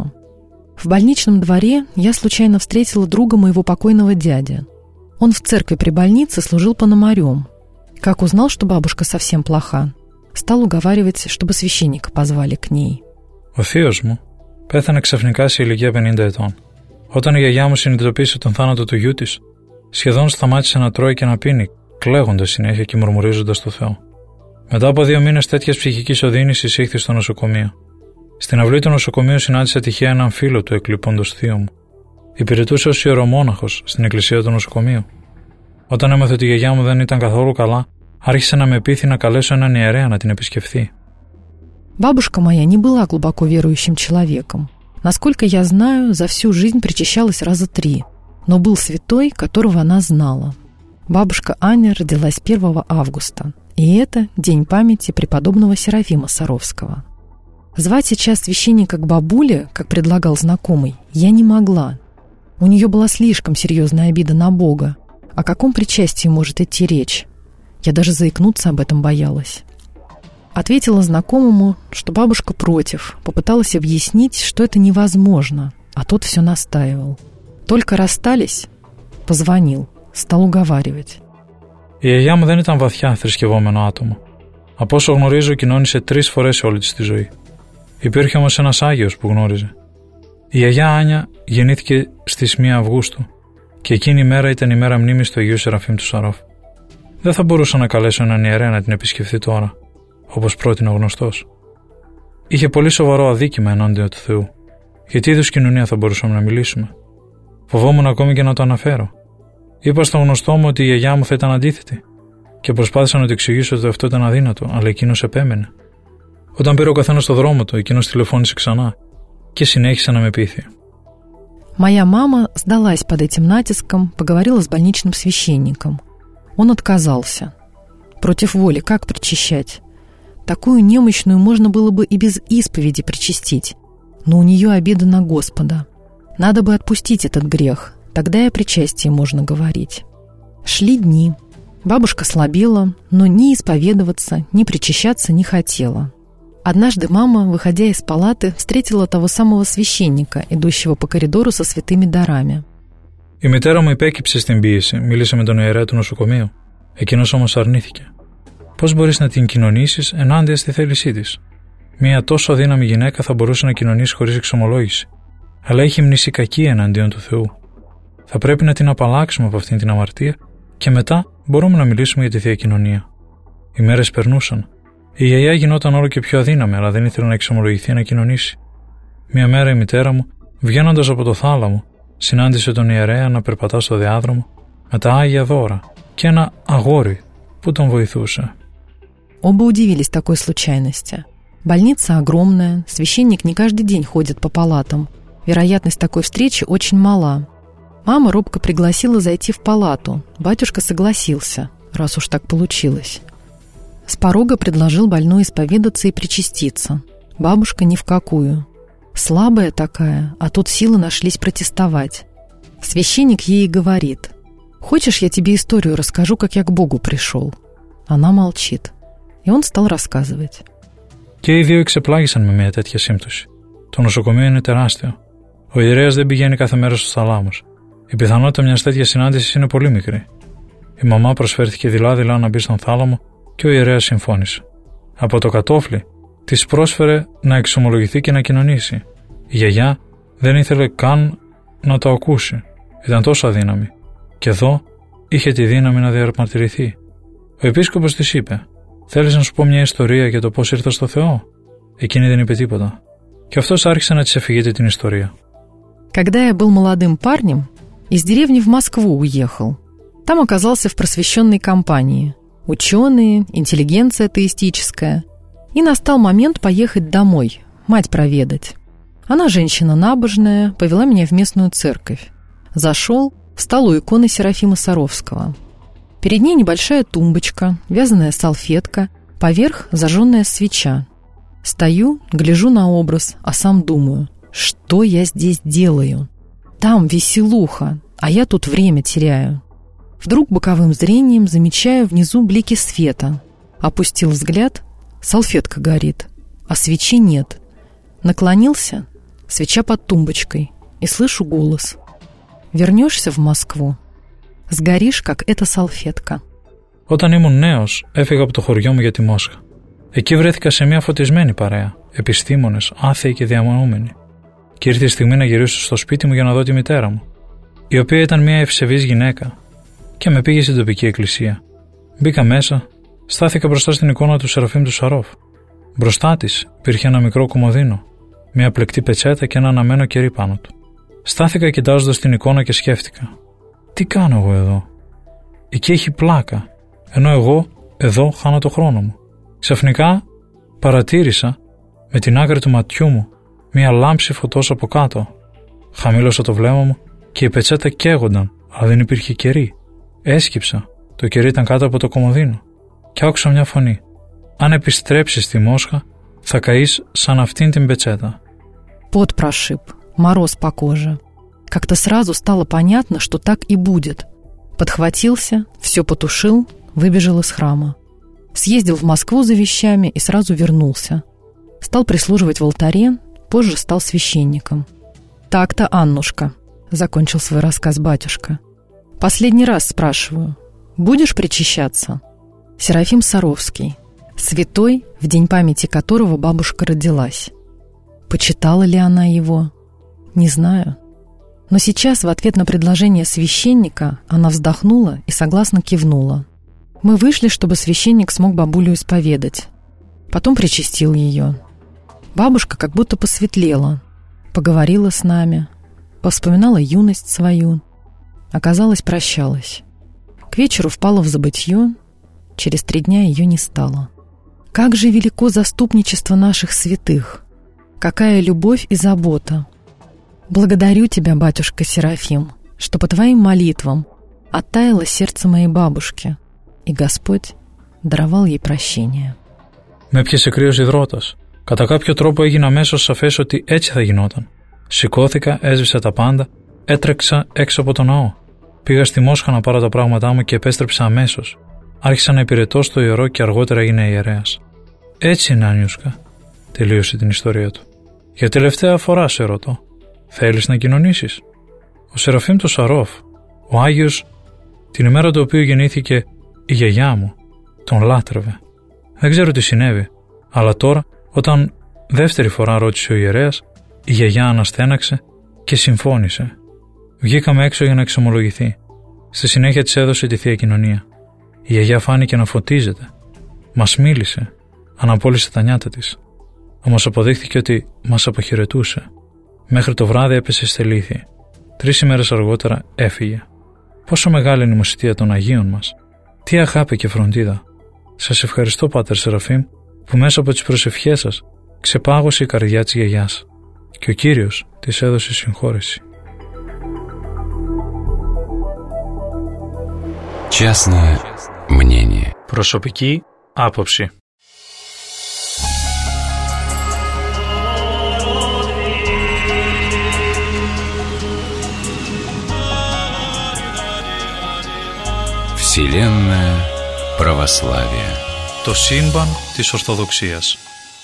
В больничном дворе я случайно встретила друга моего покойного дяди. Он в церкви при больнице служил пономарем. Как узнал, что бабушка совсем плоха, стал уговаривать, чтобы священника позвали к ней. Ο θείος μου πέθανε ξαφνικά σε ηλικία 50 ετών. Όταν η γιαγιά μου συνειδητοποίησε τον θάνατο του γιού της, σχεδόν σταμάτησε να τρώει και να πίνει, κλαίγοντας συνέχεια και μουρμουρίζοντας το Θεό. Μετά από 2 μήνες τέτοιας ψυχικής οδύνης εισήχθη στο νοσοκομείο. Στην αυλή του νοσοκομείου συνάντησα τυχαία έναν φίλο του εκλειπώντος θείο μου. Υπηρετούσε ως ιερομόναχος στην εκκλησία του νοσοκομείου. Όταν έμαθε ότι η γιαγιά μου δεν ήταν καθόλου καλά, άρχισε να με πείθει να καλέσω έναν ιερέα να την επισκεφθεί. Бабушка моя не была глубоко верующим человеком. Насколько я знаю, за всю жизнь причащалась раза 3, но был святой, которого она знала. Бабушка Аня родилась 1 августа, и это день памяти преподобного Серафима Саровского. Звать сейчас священника к бабуле, как предлагал знакомый, я не могла. У нее была слишком серьезная обида на Бога. О каком причастии может идти речь? Я даже заикнуться об этом боялась. Ответила знакомому, что бабушка против, попыталась объяснить, что это невозможно, а тот все настаивал. Только расстались, позвонил, стал уговаривать. Η γιαγιά μου δεν ήταν βαθιά θρησκευόμενο άτομο. Από όσο γνωρίζω, κοινώνησε 3 φορές σε όλη της τη ζωή. Υπήρχε όμως ένας Άγιος που γνώριζε. Η γιαγιά Άνια γεννήθηκε στις 1 Αυγούστου και εκείνη η μέρα ήταν η μέρα μνήμης του Αγίου Σεραφείμ του Σαρόφ. Δεν θα μπορούσα να καλέσω έναν ιερέα να την επισκεφθεί τώρα, όπως πρότεινε ο γνωστός. Είχε πολύ σοβαρό αδίκημα ενάντια του Θεού. Για τι είδους κοινωνία θα μπορούσαμε να μιλήσουμε? Φοβόμουν ακόμη και να το αναφέρω. Είπα στον γνωστό μου ότι η γιαγιά μου θα ήταν αντίθετη και προσπάθησα να του εξηγήσω ότι αυτό ήταν αδύνατο, αλλά εκείνος επέμενε. Όταν πήρε ο καθένας στο δρόμο του, εκείνος τηλεφώνησε ξανά και συνέχισε να με πείθει. Моя мама сдалась под этим натиском, поговорила с больничным священником. Он отказался. Против воли как причащать? Такую немощную можно было бы и без исповеди причастить, но у нее обида на Господа. Надо бы отпустить этот грех, тогда и о причастии можно говорить. Шли дни. Бабушка слабела, но ни исповедоваться, ни причащаться не хотела. Однажды мама, выходя из палаты, встретила того самого священника, идущего по коридору со святыми дарами. Η μητέρα μου υπέκυψε στην πίεση, μίλησε με τον ιερέα του νοσοκομείου. Εκείνος όμως αρνήθηκε. Πώς μπορείς να την κοινωνήσεις ενάντια στη θέλησή της? Μια τόσο αδύναμη γυναίκα θα μπορούσε να κοινωνήσει χωρίς εξομολόγηση, αλλά έχει μνησικακία εναντίον του Θεού. Θα πρέπει να την απαλλάξουμε από αυτήν την αμαρτία και μετά μπορούμε να μιλήσουμε για τη Θεία Κοινωνία. Οι μέρες περνούσαν. Η γιαγιά γινόταν όλο και πιο αδύναμη, αλλά δεν ήθελε να εξομολογηθεί να κοινωνήσει. Μια μέρα η μητέρα μου, βγαίνοντας από το θάλαμο, συνάντησε τον ιερέα να περπατά στο διάδρομο με τα άγια δώρα και ένα αγόρι που τον βοηθούσε. Оба удивились такой случайности. Больница огромная, священник не каждый день ходит по палатам. Вероятность такой встречи очень мала. Мама робко пригласила зайти в палату. Батюшка согласился, раз уж так получилось. С порога предложил больной исповедаться и причаститься. Бабушка ни в какую. Слабая такая, а тут силы нашлись протестовать. Священник ей говорит: «Хочешь, я тебе историю расскажу, как я к Богу пришел?» Она молчит. И он стал рассказывать. Και οι δύο εξεπλάγησαν με μια τέτοια σύμπτωση. Το νοσοκομείο είναι τεράστιο. Ο ιερέας δεν πηγαίνει κάθε μέρα στους θαλάμους. Η πιθανότητα μιας τέτοιας συνάντησης είναι πολύ μικρή. Η μαμά προσφέρθηκε δειλά-δειλά να μπει στον θάλαμο και ο ιερέας συμφώνησε. Από το κατόφλι της πρόσφερε να εξομολογηθεί και να κοινωνήσει. Η γιαγιά δεν ήθελε καν να το ακούσει. Ήταν τόσο αδύναμη. Και εδώ είχε τη δύναμη να διαμαρτυρηθεί. Ο επίσκοπος της είπε: «Θέλεις να σου πω μια ιστορία για το πώς ήρθα στο Θεό?» Εκείνη δεν είπε τίποτα. Και αυτός άρχισε να της αφηγείται την ιστορία. Когда я был молодым парнем, из деревни в Москву уехал. Там оказался в просвещенной компании. Ученые, интеллигенция атеистическая. И настал момент поехать домой, мать проведать. Она женщина набожная, повела меня в местную церковь. Зашел, встал у иконы Серафима Саровского. Перед ней небольшая тумбочка, вязаная салфетка, поверх зажженная свеча. Стою, гляжу на образ, а сам думаю, что я здесь делаю? Там веселуха, а я тут время теряю. Вдруг боковым зрением замечаю внизу блики света. Опустил взгляд, салфетка горит, а свечи нет. Наклонился, свеча под тумбочкой, и слышу голос. «Вернешься в Москву, сгоришь, как эта салфетка». Όταν ήμουν νέος, έφυγα από το χωριό μου για τη Μόσχα. Εκεί βρέθηκα σε μια φωτισμένη παρέα, επιστήμονες, άθεοι και διαμονούμενοι. Και ήρθε η στιγμή να γυρίσω στο σπίτι μου για να δω τη μητέρα μου, η οποία ήταν μια ευσεβής γυναίκα, και με πήγε στην τοπική εκκλησία. Μπήκα μέσα, στάθηκα μπροστά στην εικόνα του Σεραφείμ του Σαρόφ. Μπροστά της υπήρχε ένα μικρό κομμωδίνο, μια πλεκτή πετσέτα και ένα αναμένο κερί πάνω του. Στάθηκα κοιτάζοντας την εικόνα και σκέφτηκα: τι κάνω εγώ εδώ? Εκεί έχει πλάκα, ενώ εγώ εδώ χάνω το χρόνο μου. Ξαφνικά παρατήρησα με την άκρη του ματιού μου μια λάμψη φωτός από κάτω. Χαμήλωσα το βλέμμα μου και η πετσέτα καίγονταν, αλλά δεν υπήρχε κερί. Έσκυψα, το κερί ήταν κάτω από το κομμωδίνο, και άκουσα μια φωνή: αν επιστρέψεις στη Μόσχα, θα καείς σαν αυτήν την πετσέτα. Пот прошиб, мороз по коже. Как-то сразу стало понятно, что так и будет. Подхватился, все потушил, выбежал из храма. Съездил в Москву за вещами и сразу вернулся. Стал прислуживать в алтаре, позже стал священником. «Так-то, Аннушка», — закончил свой рассказ батюшка. «Последний раз спрашиваю, будешь причащаться?» Серафим Саровский, святой, в день памяти которого бабушка родилась. Почитала ли она его? Не знаю. Но сейчас в ответ на предложение священника она вздохнула и согласно кивнула. Мы вышли, чтобы священник смог бабулю исповедать. Потом причастил ее. Бабушка как будто посветлела, поговорила с нами, повспоминала юность свою. Оказалось, прощалась. К вечеру впала в забытье, через 3 дня ее не стало. Как же велико заступничество наших святых! Какая любовь и забота! Благодарю тебя, батюшка Серафим, что по твоим молитвам оттаяло сердце моей бабушки, и Господь даровал ей прощение. Με έπιασε κρύος υδρότας. Κατά κάποιο τρόπο έγινε αμέσως σαφές ότι έτσι θα γινόταν. Σηκώθηκα, έσβησα τα πάντα, έτρεξα έξω από το ναό. Πήγα στη Μόσχα να πάρω τα πράγματά μου και επέστρεψα αμέσως. Άρχισα να υπηρετώ στο ιερό και αργότερα έγινα ιερέας. Έτσι είναι, Άνιουσκα, τελείωσε την ιστορία του. Για τελευταία φορά σε ρωτώ, θέλεις να κοινωνήσεις? Ο Σεραφείμ του Σαρόφ, ο Άγιος, την ημέρα του οποίου γεννήθηκε η γιαγιά μου, τον λάτρευε. Δεν ξέρω τι συνέβη, αλλά τώρα, όταν δεύτερη φορά ρώτησε ο ιερέας, η γιαγιά αναστέναξε και συμφώνησε. Βγήκαμε έξω για να εξομολογηθεί. Στη συνέχεια της έδωσε τη Θεία Κοινωνία. Η γιαγιά φάνηκε να φωτίζεται. Μας μίλησε, αναπόλυσε τα νιάτα της. Όμως αποδείχθηκε ότι μας αποχαιρετούσε. Μέχρι το βράδυ έπεσε στη λύθη. 3 ημέρες αργότερα έφυγε. Πόσο μεγάλη είναι η μυστία των Αγίων μας. Τι αγάπη και φροντίδα. Σας ευχαριστώ, Πάτερ Σεραφείμ, που μέσα από τις προσευχές σας ξεπάγωσε η καρδιά της γιαγιάς και ο Κύριος της έδωσε συγχώρεση. Частное мнение. Προσωπική άποψη. Вселенная православия. Το σύμπαν της Ορθοδοξίας.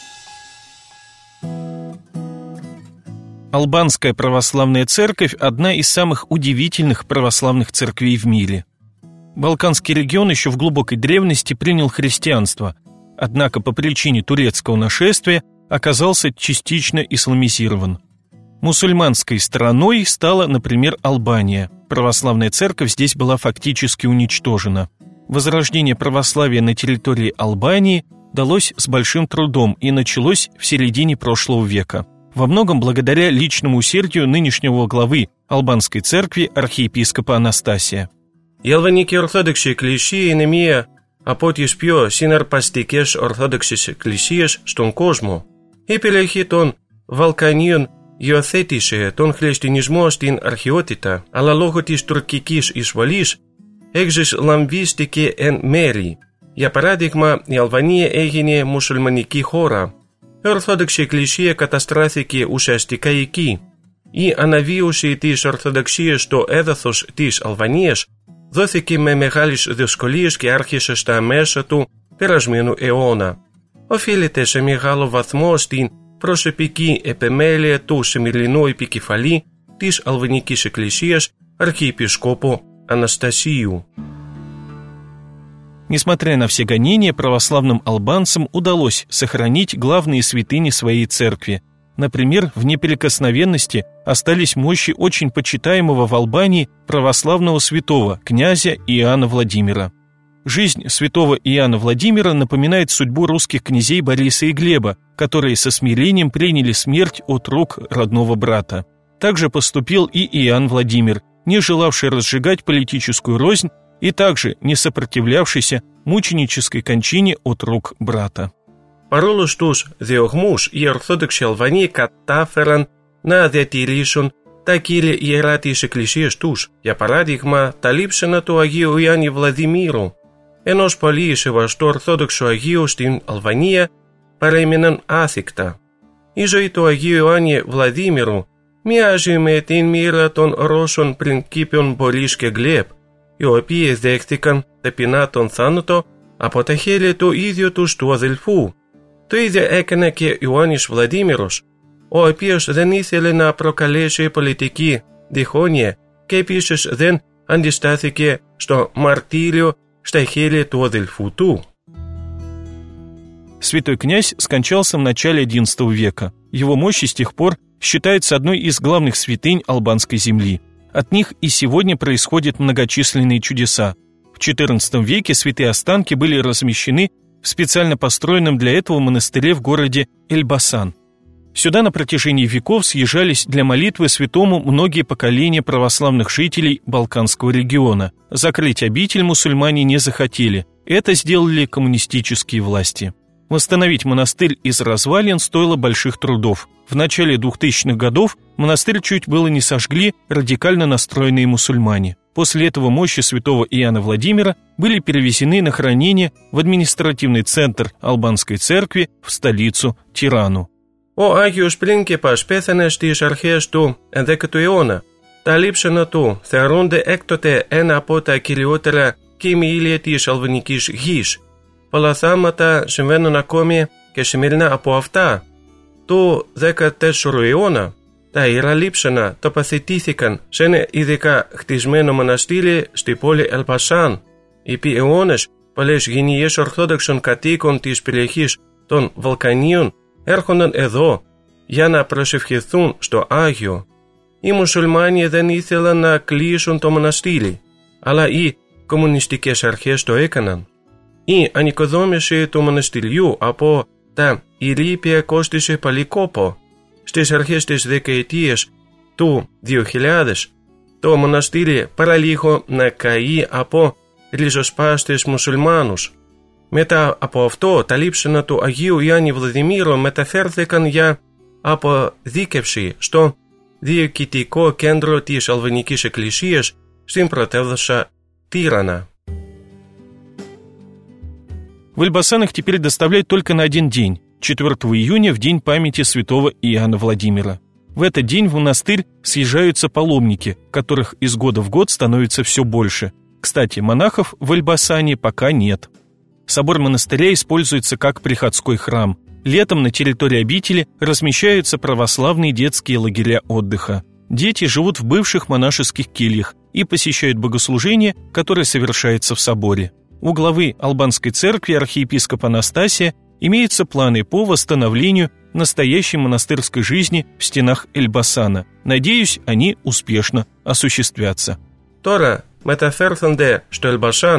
Албанская православная церковь – одна из самых удивительных православных церквей в мире. Балканский регион еще в глубокой древности принял христианство, однако по причине турецкого нашествия оказался частично исламизирован. Мусульманской страной стала, например, Албания. Православная церковь здесь была фактически уничтожена. Возрождение православия на территории Албании далось с большим трудом и началось в середине прошлого века. Во многом благодаря личному усердию нынешнего главы албанской церкви архиепископа Анастасия. Jelvaniki orthodoksi εκκλησία είναι μία από τις πιο συναρπαστικές ορθόδοξες εκκλησίες στον κόσμο. Η περιοχή των Βαλκανίων υιοθέτησε τον χριστιανισμό στην αρχαιότητα, αλλά λόγω της τουρκικής εισβολής εξισλαμβίστηκε εν μέρη. Για παράδειγμα, η Αλβανία έγινε μουσουλμανική χώρα. Η Ορθόδοξη Εκκλησία καταστράφηκε ουσιαστικά εκεί. Η αναβίωση της Ορθοδοξίας στο έδαφος της Αλβανίας δόθηκε με μεγάλες δυσκολίες και άρχισε στα μέσα του περασμένου αιώνα. Οφείλεται σε μεγάλο βαθμό στην προσωπική επιμέλεια του σημερινού επικεφαλή της Αλβανικής Εκκλησίας, αρχιεπискόπου Анастасию. Несмотря на все гонения, православным албанцам удалось сохранить главные святыни своей церкви. Например, в неприкосновенности остались мощи очень почитаемого в Албании православного святого, князя Иоанна Владимира. Жизнь святого Иоанна Владимира напоминает судьбу русских князей Бориса и Глеба, которые со смирением приняли смерть от рук родного брата. Также поступил и Иоанн Владимир, не желавший разжигать политическую рознь и также не σопротивлявшийся μученической кончине от рук брата. Παρόλο στους διωγμούς, οι Ορθόδοξοι Αλβανοί κατάφεραν να διατηρήσουν τα κύρια ιερά της εκκλησίας τους, για παράδειγμα τα λείψανα του Αγίου Ιωάννη Βλαδιμήρου, ενός πολύ σεβαστού Ορθόδοξου Αγίου στην Αλβανία, παρέμειναν άθικτα. Η ζωή του Αγίου Ιωάννη Βλαδιμήρου μοιάζει με την μοίρα των Ρώσων πριγκίπιων Μπορίς και Γκλέπ, οι οποίοι δέχτηκαν ταπεινά τον θάνατο από τα χέρια του ίδιου τους του αδελφού. Το ίδιο έκανε και Ιωάννης Βλαδίμηρος, ο οποίος δεν ήθελε να προκαλέσει πολιτική διχόνοια και επίσης δεν αντιστάθηκε στο μαρτύριο στα χέρια του αδελφού του. Святой князь скончался в начале XI века. Его мощи с тех пор считаются одной из главных святынь албанской земли. От них и сегодня происходят многочисленные чудеса. В XIV веке святые останки были размещены в специально построенном для этого монастыре в городе Эльбасан. Сюда на протяжении веков съезжались для молитвы святому многие поколения православных жителей Балканского региона. Закрыть обитель мусульмане не захотели. Это сделали коммунистические власти. Восстановить монастырь из развалин стоило больших трудов. В начале 2000-х годов монастырь чуть было не сожгли радикально настроенные мусульмане. После этого мощи святого Иоанна Владимира были перевезены на хранение в административный центр Αλбανской церкви в στолицу Τυράну. Ο Άγιος Πρίγκιπας πέθανε στις αρχές του 11ου αιώνα. Τα λείψανα του θεωρούνται έκτοτε ένα από τα κυριότερα κοιμήλια της αλβανικής γης. Πολλά θάματα συμβαίνουν ακόμη και σημερινά από αυτά. Το 14ο αιώνα τα ιερά λείψανα τοποθετήθηκαν σε ένα ειδικά χτισμένο μοναστήρι στη πόλη Ελμπασάν. Επί αιώνες πολλές γενιές Ορθόδοξων κατοίκων της περιοχής των Βαλκανίων έρχονταν εδώ για να προσευχηθούν στο Άγιο. Οι μουσουλμάνοι δεν ήθελαν να κλείσουν το μοναστήρι, αλλά οι κομμουνιστικές αρχές το έκαναν. Η ανοικοδόμηση του μοναστηριού από τα Ηρήπια κόστισε πολύ κόπο. Στις αρχές της δεκαετίας του 2000, το μοναστήρι παραλίγο να καεί από ριζοσπάστες μουσουλμάνους. Μετά από αυτό, τα λείψανα του Αγίου Ιωάννη Βλαδιμήρου μεταφέρθηκαν για αποδίκευση στο διοικητικό κέντρο της Αλβανικής Εκκλησίας στην πρωτεύουσα Τύρανα. В Эльбасан их теперь доставляют только на один день, 4 июня, в день памяти святого Иоанна Владимира. В этот день в монастырь съезжаются паломники, которых из года в год становится все больше. Кстати, монахов в Эльбасане пока нет. Собор монастыря используется как приходской храм. Летом на территории обители размещаются православные детские лагеря отдыха. Дети живут в бывших монашеских кельях и посещают богослужения, которые совершаются в соборе. У главы Албанской церкви архиепископа Анастасия имеются планы по восстановлению настоящей монастырской жизни в стенах Эльбасана. Надеюсь, они успешно осуществятся. Τώρα μεταφέρθονται στο Ελμπασάν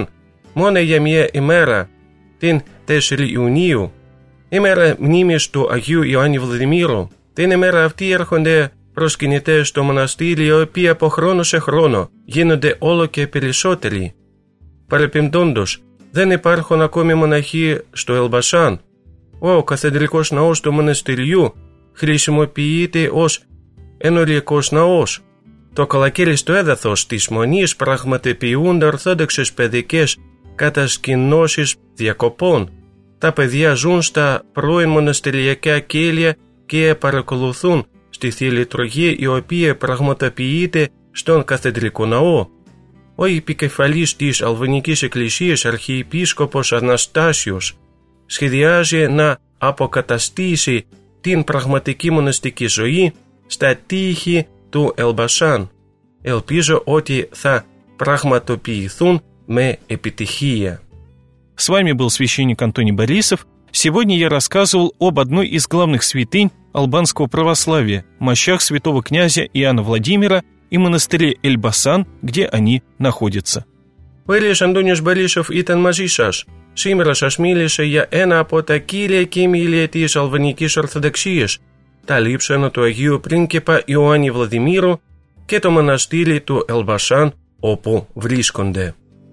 Μόνο για μια ημέρα, την 4 Ιουνίου, ημέρα μνήμης του Αγίου Ιωάννη Βλαδιμήρου. Την ημέρα αυτή έρχονται προσκυνητές στο μοναστήρι, οι οποίοι από χρόνο σε χρόνο γίνονται όλο και περισσότεροι. Παρεπιπτόντως, δεν υπάρχουν ακόμη μοναχοί στο Ελμπασάν. Ο καθεδρικός ναός του μοναστηριού χρησιμοποιείται ως ενοριακός ναός. Το καλοκαίρι στο έδαφος της Μονής πραγματοποιούνται ορθόδοξες παιδικές κατασκηνώσεις διακοπών. Τα παιδιά ζουν στα πρώην μοναστηριακά κέλια και παρακολουθούν στη Θεία Λειτουργία, η οποία πραγματοποιείται στον καθεδρικό ναό. Ο επικεφαλής της Αλβανικής Εκκλησίας, Αρχιεπίσκοπος Αναστάσιος, σχεδιάζει να αποκαταστήσει την πραγματική μοναστική ζωή στα τείχη του Ελμπασάν. Ελπίζω ότι θα πραγματοποιηθούν με επιτυχία. С вами был священник Антоний Борисов. Сегодня я рассказывал об одной из главных святынь албанского православия – мощах святого князя Иоанна Владимира и монастыре Эльбасан, где они находятся. Ο Ηλίας Αντώνιος Борисов ήταν μαζί σας. Σήμερα σας μίλησε για ένα από τα κύρια κείμηλια της Αλβανικής Ορθοδοξίας, τα λείψανα του Αγίου Πρίγκιπα Ιωάννη Βλαδιμήρου και το μοναστήρι του Ελμπασάν όπου βρίσκονται.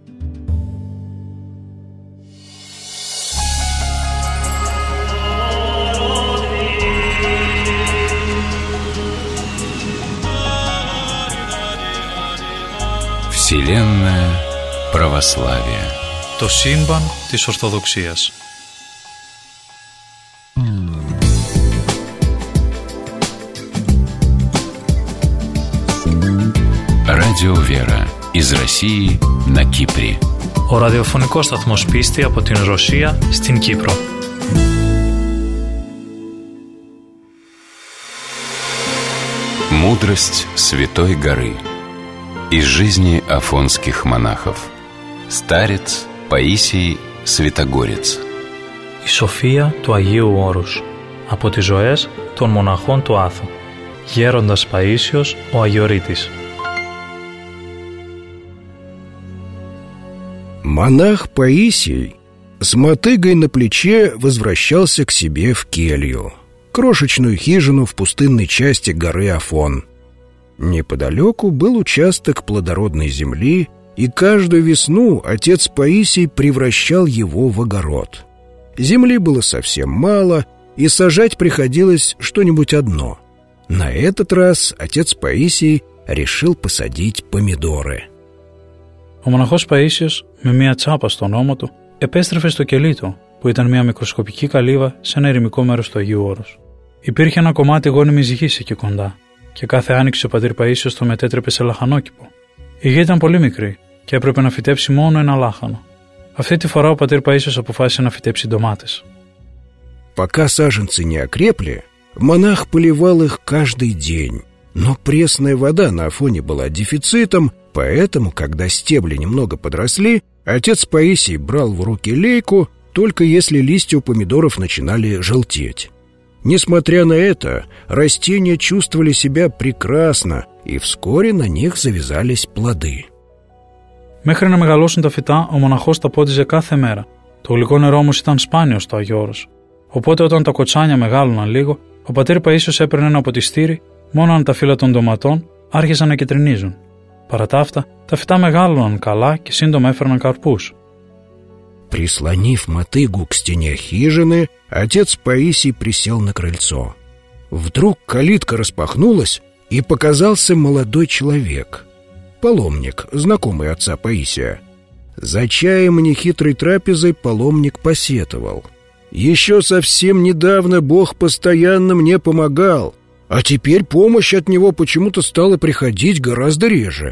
Вселенная православия. Το σύμπαν της Ορθοδοξίας. Радио Вера из России на Кипре. Ο ραδιοφωνικός σταθμός Πίστη από την Ρωσία στην Κύπρο. Мудрость Святой горы. Из жизни афонских монахов. Старец Паисий Святогорец. Η σοφία του Αγίου Όρους. Από τις ζωές των μοναχών του Άθου. Γέροντας Παΐσιος ο Αγιορείτης. Монах Паисий с мотыгой на плече возвращался к себе в келью, крошечную хижину в пустынной части горы Афон. Неподалеку был участок плодородной земли, и каждую весну отец Паисий превращал его в огород. Земли было совсем мало, и сажать приходилось что-нибудь одно. На этот раз отец Паисий решил посадить помидоры. Ο μοναχός Παΐσιος, με μία τσάπα στον ώμο του, επέστρεφε στο κελί του, που ήταν μία μικροσκοπική καλύβα σε ένα ερημικό μέρος του Αγίου Όρους. Υπήρχε ένα κομμάτι γόνιμης γης εκεί κοντά, και κάθε άνοιξη ο πατήρ Παΐσιος το μετέτρεπε σε λαχανόκηπο. Η γη ήταν πολύ μικρή και έπρεπε να φυτέψει μόνο ένα λάχανο. Αυτή τη φορά ο πατήρ Παΐσιος αποφάσισε να φυτέψει ντομάτες. Пока саженцы не окрепли, монах поливал их каждый день. Но пресная вода на Афоне была дефицитом, поэтому, когда стебли немного подросли, отец Паисий брал в руки лейку, только если листья у помидоров начинали желтеть. Несмотря на это, растения чувствовали себя прекрасно, и вскоре на них завязались плоды. Μέχρι να μεγαλώσουν τα φυτά, ο μοναχός τα πόντιζε κάθε μέρα. Το γλυκό νερό όμως ήταν σπάνιο στο Αγιό Όρος. Οπότε, όταν τα κοτσάνια μεγάλωναν λίγο, ο πατήρ Παΐσιος έπαιρνε ένα ποτιστήρι, μόνο αν τα φύλλα των ντοματών άρχισαν να κυτρινίζουν. Παρά τα αυτά, τα φυτά μεγάλωναν καλά και σύντομα έφερναν καρπούς. Прислонив мотыгу к стене хижины, отец Паисий присел на крыльцо. Вдруг калитка распахнулась, и показался молодой человек. Паломник, знакомый отца Паисия. За чаем и нехитрой трапезой паломник посетовал: «Еще совсем недавно Бог постоянно мне помогал, а теперь помощь от Него почему-то стала приходить гораздо реже».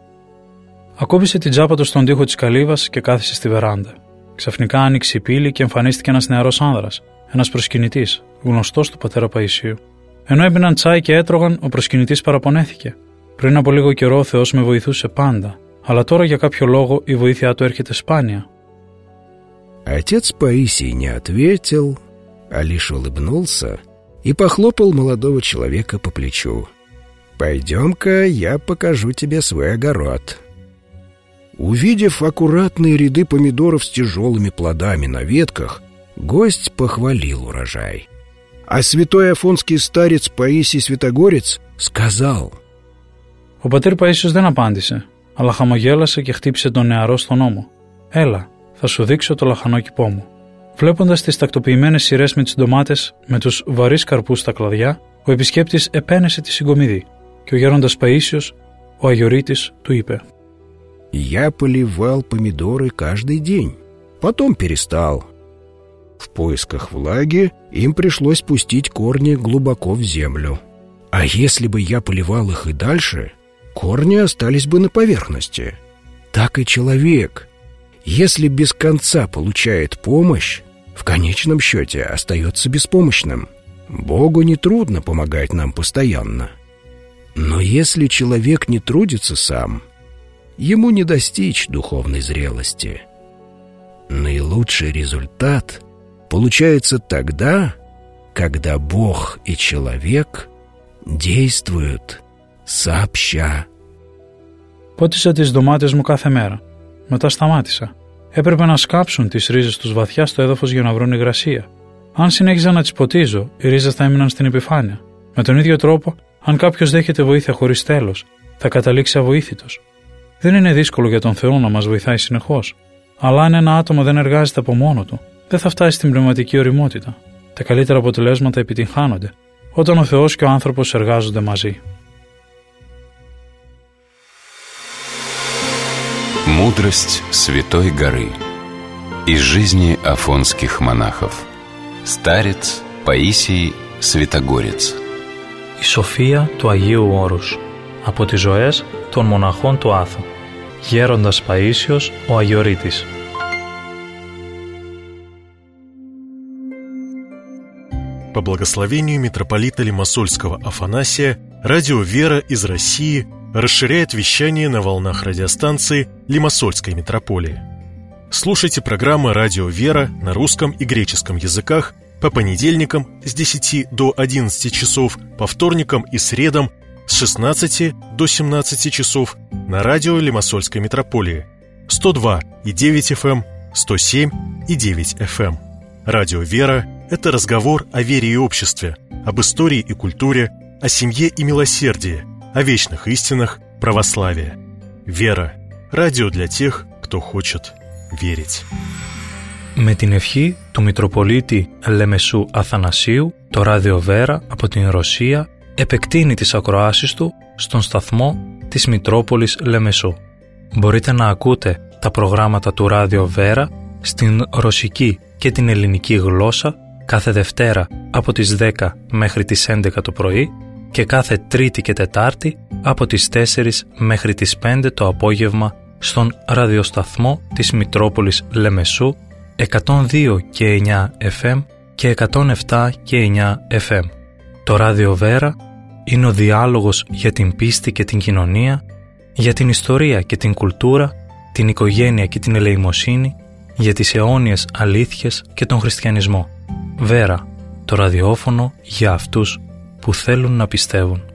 Ακόμπησε την τσάπα του στον τοίχο της καλύβας και κάθισε στη βεράντα. Ξαφνικά άνοιξε η πύλη και εμφανίστηκε ένας νεαρός άνδρας, ένας προσκυνητής, γνωστός του πατέρα Παΐσιου. Ενώ έμπαιναν τσάι και έτρωγαν, ο προσκυνητής παραπονέθηκε. Πριν από λίγο καιρό ο Θεός με βοηθούσε πάντα, αλλά τώρα για κάποιο λόγο η βοήθειά του έρχεται σπάνια. Отец Паисий не ответил, а лишь улыбнулся и похлопал молодого человека по плечу. «Пойдем-ка, я покажу тебе свой огород». Увидев аккуратные ряды помидоров с тяжелыми плодами на ветках, гость похвалил урожай. А святой афонский старец Παΐσης Святогорец сказал: Ο πατήρ Παΐσιος δεν απάντησε, αλλά χαμογέλασε και χτύπησε τον νεαρό στον ώμο. «Έλα, θα σου δείξω το λαχανόκηπό μου». Βλέποντας τις τακτοποιημένες σειρές με τις ντομάτες με τους βαρύς καρπούς στα κλαδιά, ο επισκέπτης επένεσε τη συγκομιδή και ο γέροντας Παΐσιος, ο Αγιορείτης, του είπε: «Я поливал помидоры каждый день, потом перестал. В поисках влаги им пришлось пустить корни глубоко в землю. А если бы я поливал их и дальше, корни остались бы на поверхности. Так и человек, если без конца получает помощь, в конечном счете остается беспомощным. Богу нетрудно помогать нам постоянно. Но если человек не трудится сам, ему не достичь духовной зрелости. Наилучший результат получается тогда, когда Бог и человек действуют сообща». Πότισα τις ντομάτες μου κάθε μέρα. Μετά σταμάτησα. Έπρεπε να σκάψουν τις ρίζες τους βαθιά στο έδαφος για να βρουν υγρασία. Αν συνέχιζα να τις ποτίζω, οι ρίζες θα έμειναν στην επιφάνεια. Με τον ίδιο τρόπο, αν κάποιος δέχεται βοήθεια χωρίς τέλος, θα καταλήξει αβοήθητος. Δεν είναι δύσκολο για τον Θεό να μας βοηθάει συνεχώς. Αλλά αν ένα άτομο δεν εργάζεται από μόνο του, δεν θα φτάσει στην πνευματική ωριμότητα. Τα καλύτερα αποτελέσματα επιτυγχάνονται όταν ο Θεός και ο άνθρωπος εργάζονται μαζί. Мудрость Святой горы. Из жизни афонских монахов. Старец Παΐσий Святогорец. Η σοφία του Αγίου Όρους. Από τις ζωές των μοναχών του Άθου. Γέροντας Παΐσιος ο Αγιορείτης. По благословению митрополита Лимассольского Афанасия, радио «Вера» из России расширяет вещание на волнах радиостанции Лимассольской митрополии. Слушайте программы «Радио «Вера» на русском и греческом языках по понедельникам с 10 до 11 часов, по вторникам и средам с 16 до 17 часов на радио Лимассольской митрополии 102,9 FM, 107,9 FM. Радио «Вера» — это разговор о вере и обществе, об истории и культуре, о семье и милосердии, о вечных истинах православия. «Вера» — радио для тех, кто хочет верить. Με την ευχή του Μητροπολίτη Λεμεσού Αθανασίου, το ράδιο Βέρα από την Ρωσία επεκτείνει τις ακροάσεις του στον σταθμό της Μητρόπολης Λεμεσού. Μπορείτε να ακούτε τα προγράμματα του ράδιο Βέρα στην ρωσική και την ελληνική γλώσσα κάθε Δευτέρα από τις 10 μέχρι τις 11 το πρωί και κάθε Τρίτη και Τετάρτη από τις 4 μέχρι τις 5 το απόγευμα στον ραδιοσταθμό της Μητρόπολης Λεμεσού 102 και 9 FM και 107 και 9 FM. Το ράδιο Βέρα είναι ο διάλογος για την πίστη και την κοινωνία, για την ιστορία και την κουλτούρα, την οικογένεια και την ελεημοσύνη, για τις αιώνιες αλήθειες και τον χριστιανισμό. Βέρα, το ραδιόφωνο για αυτούς που θέλουν να πιστεύουν.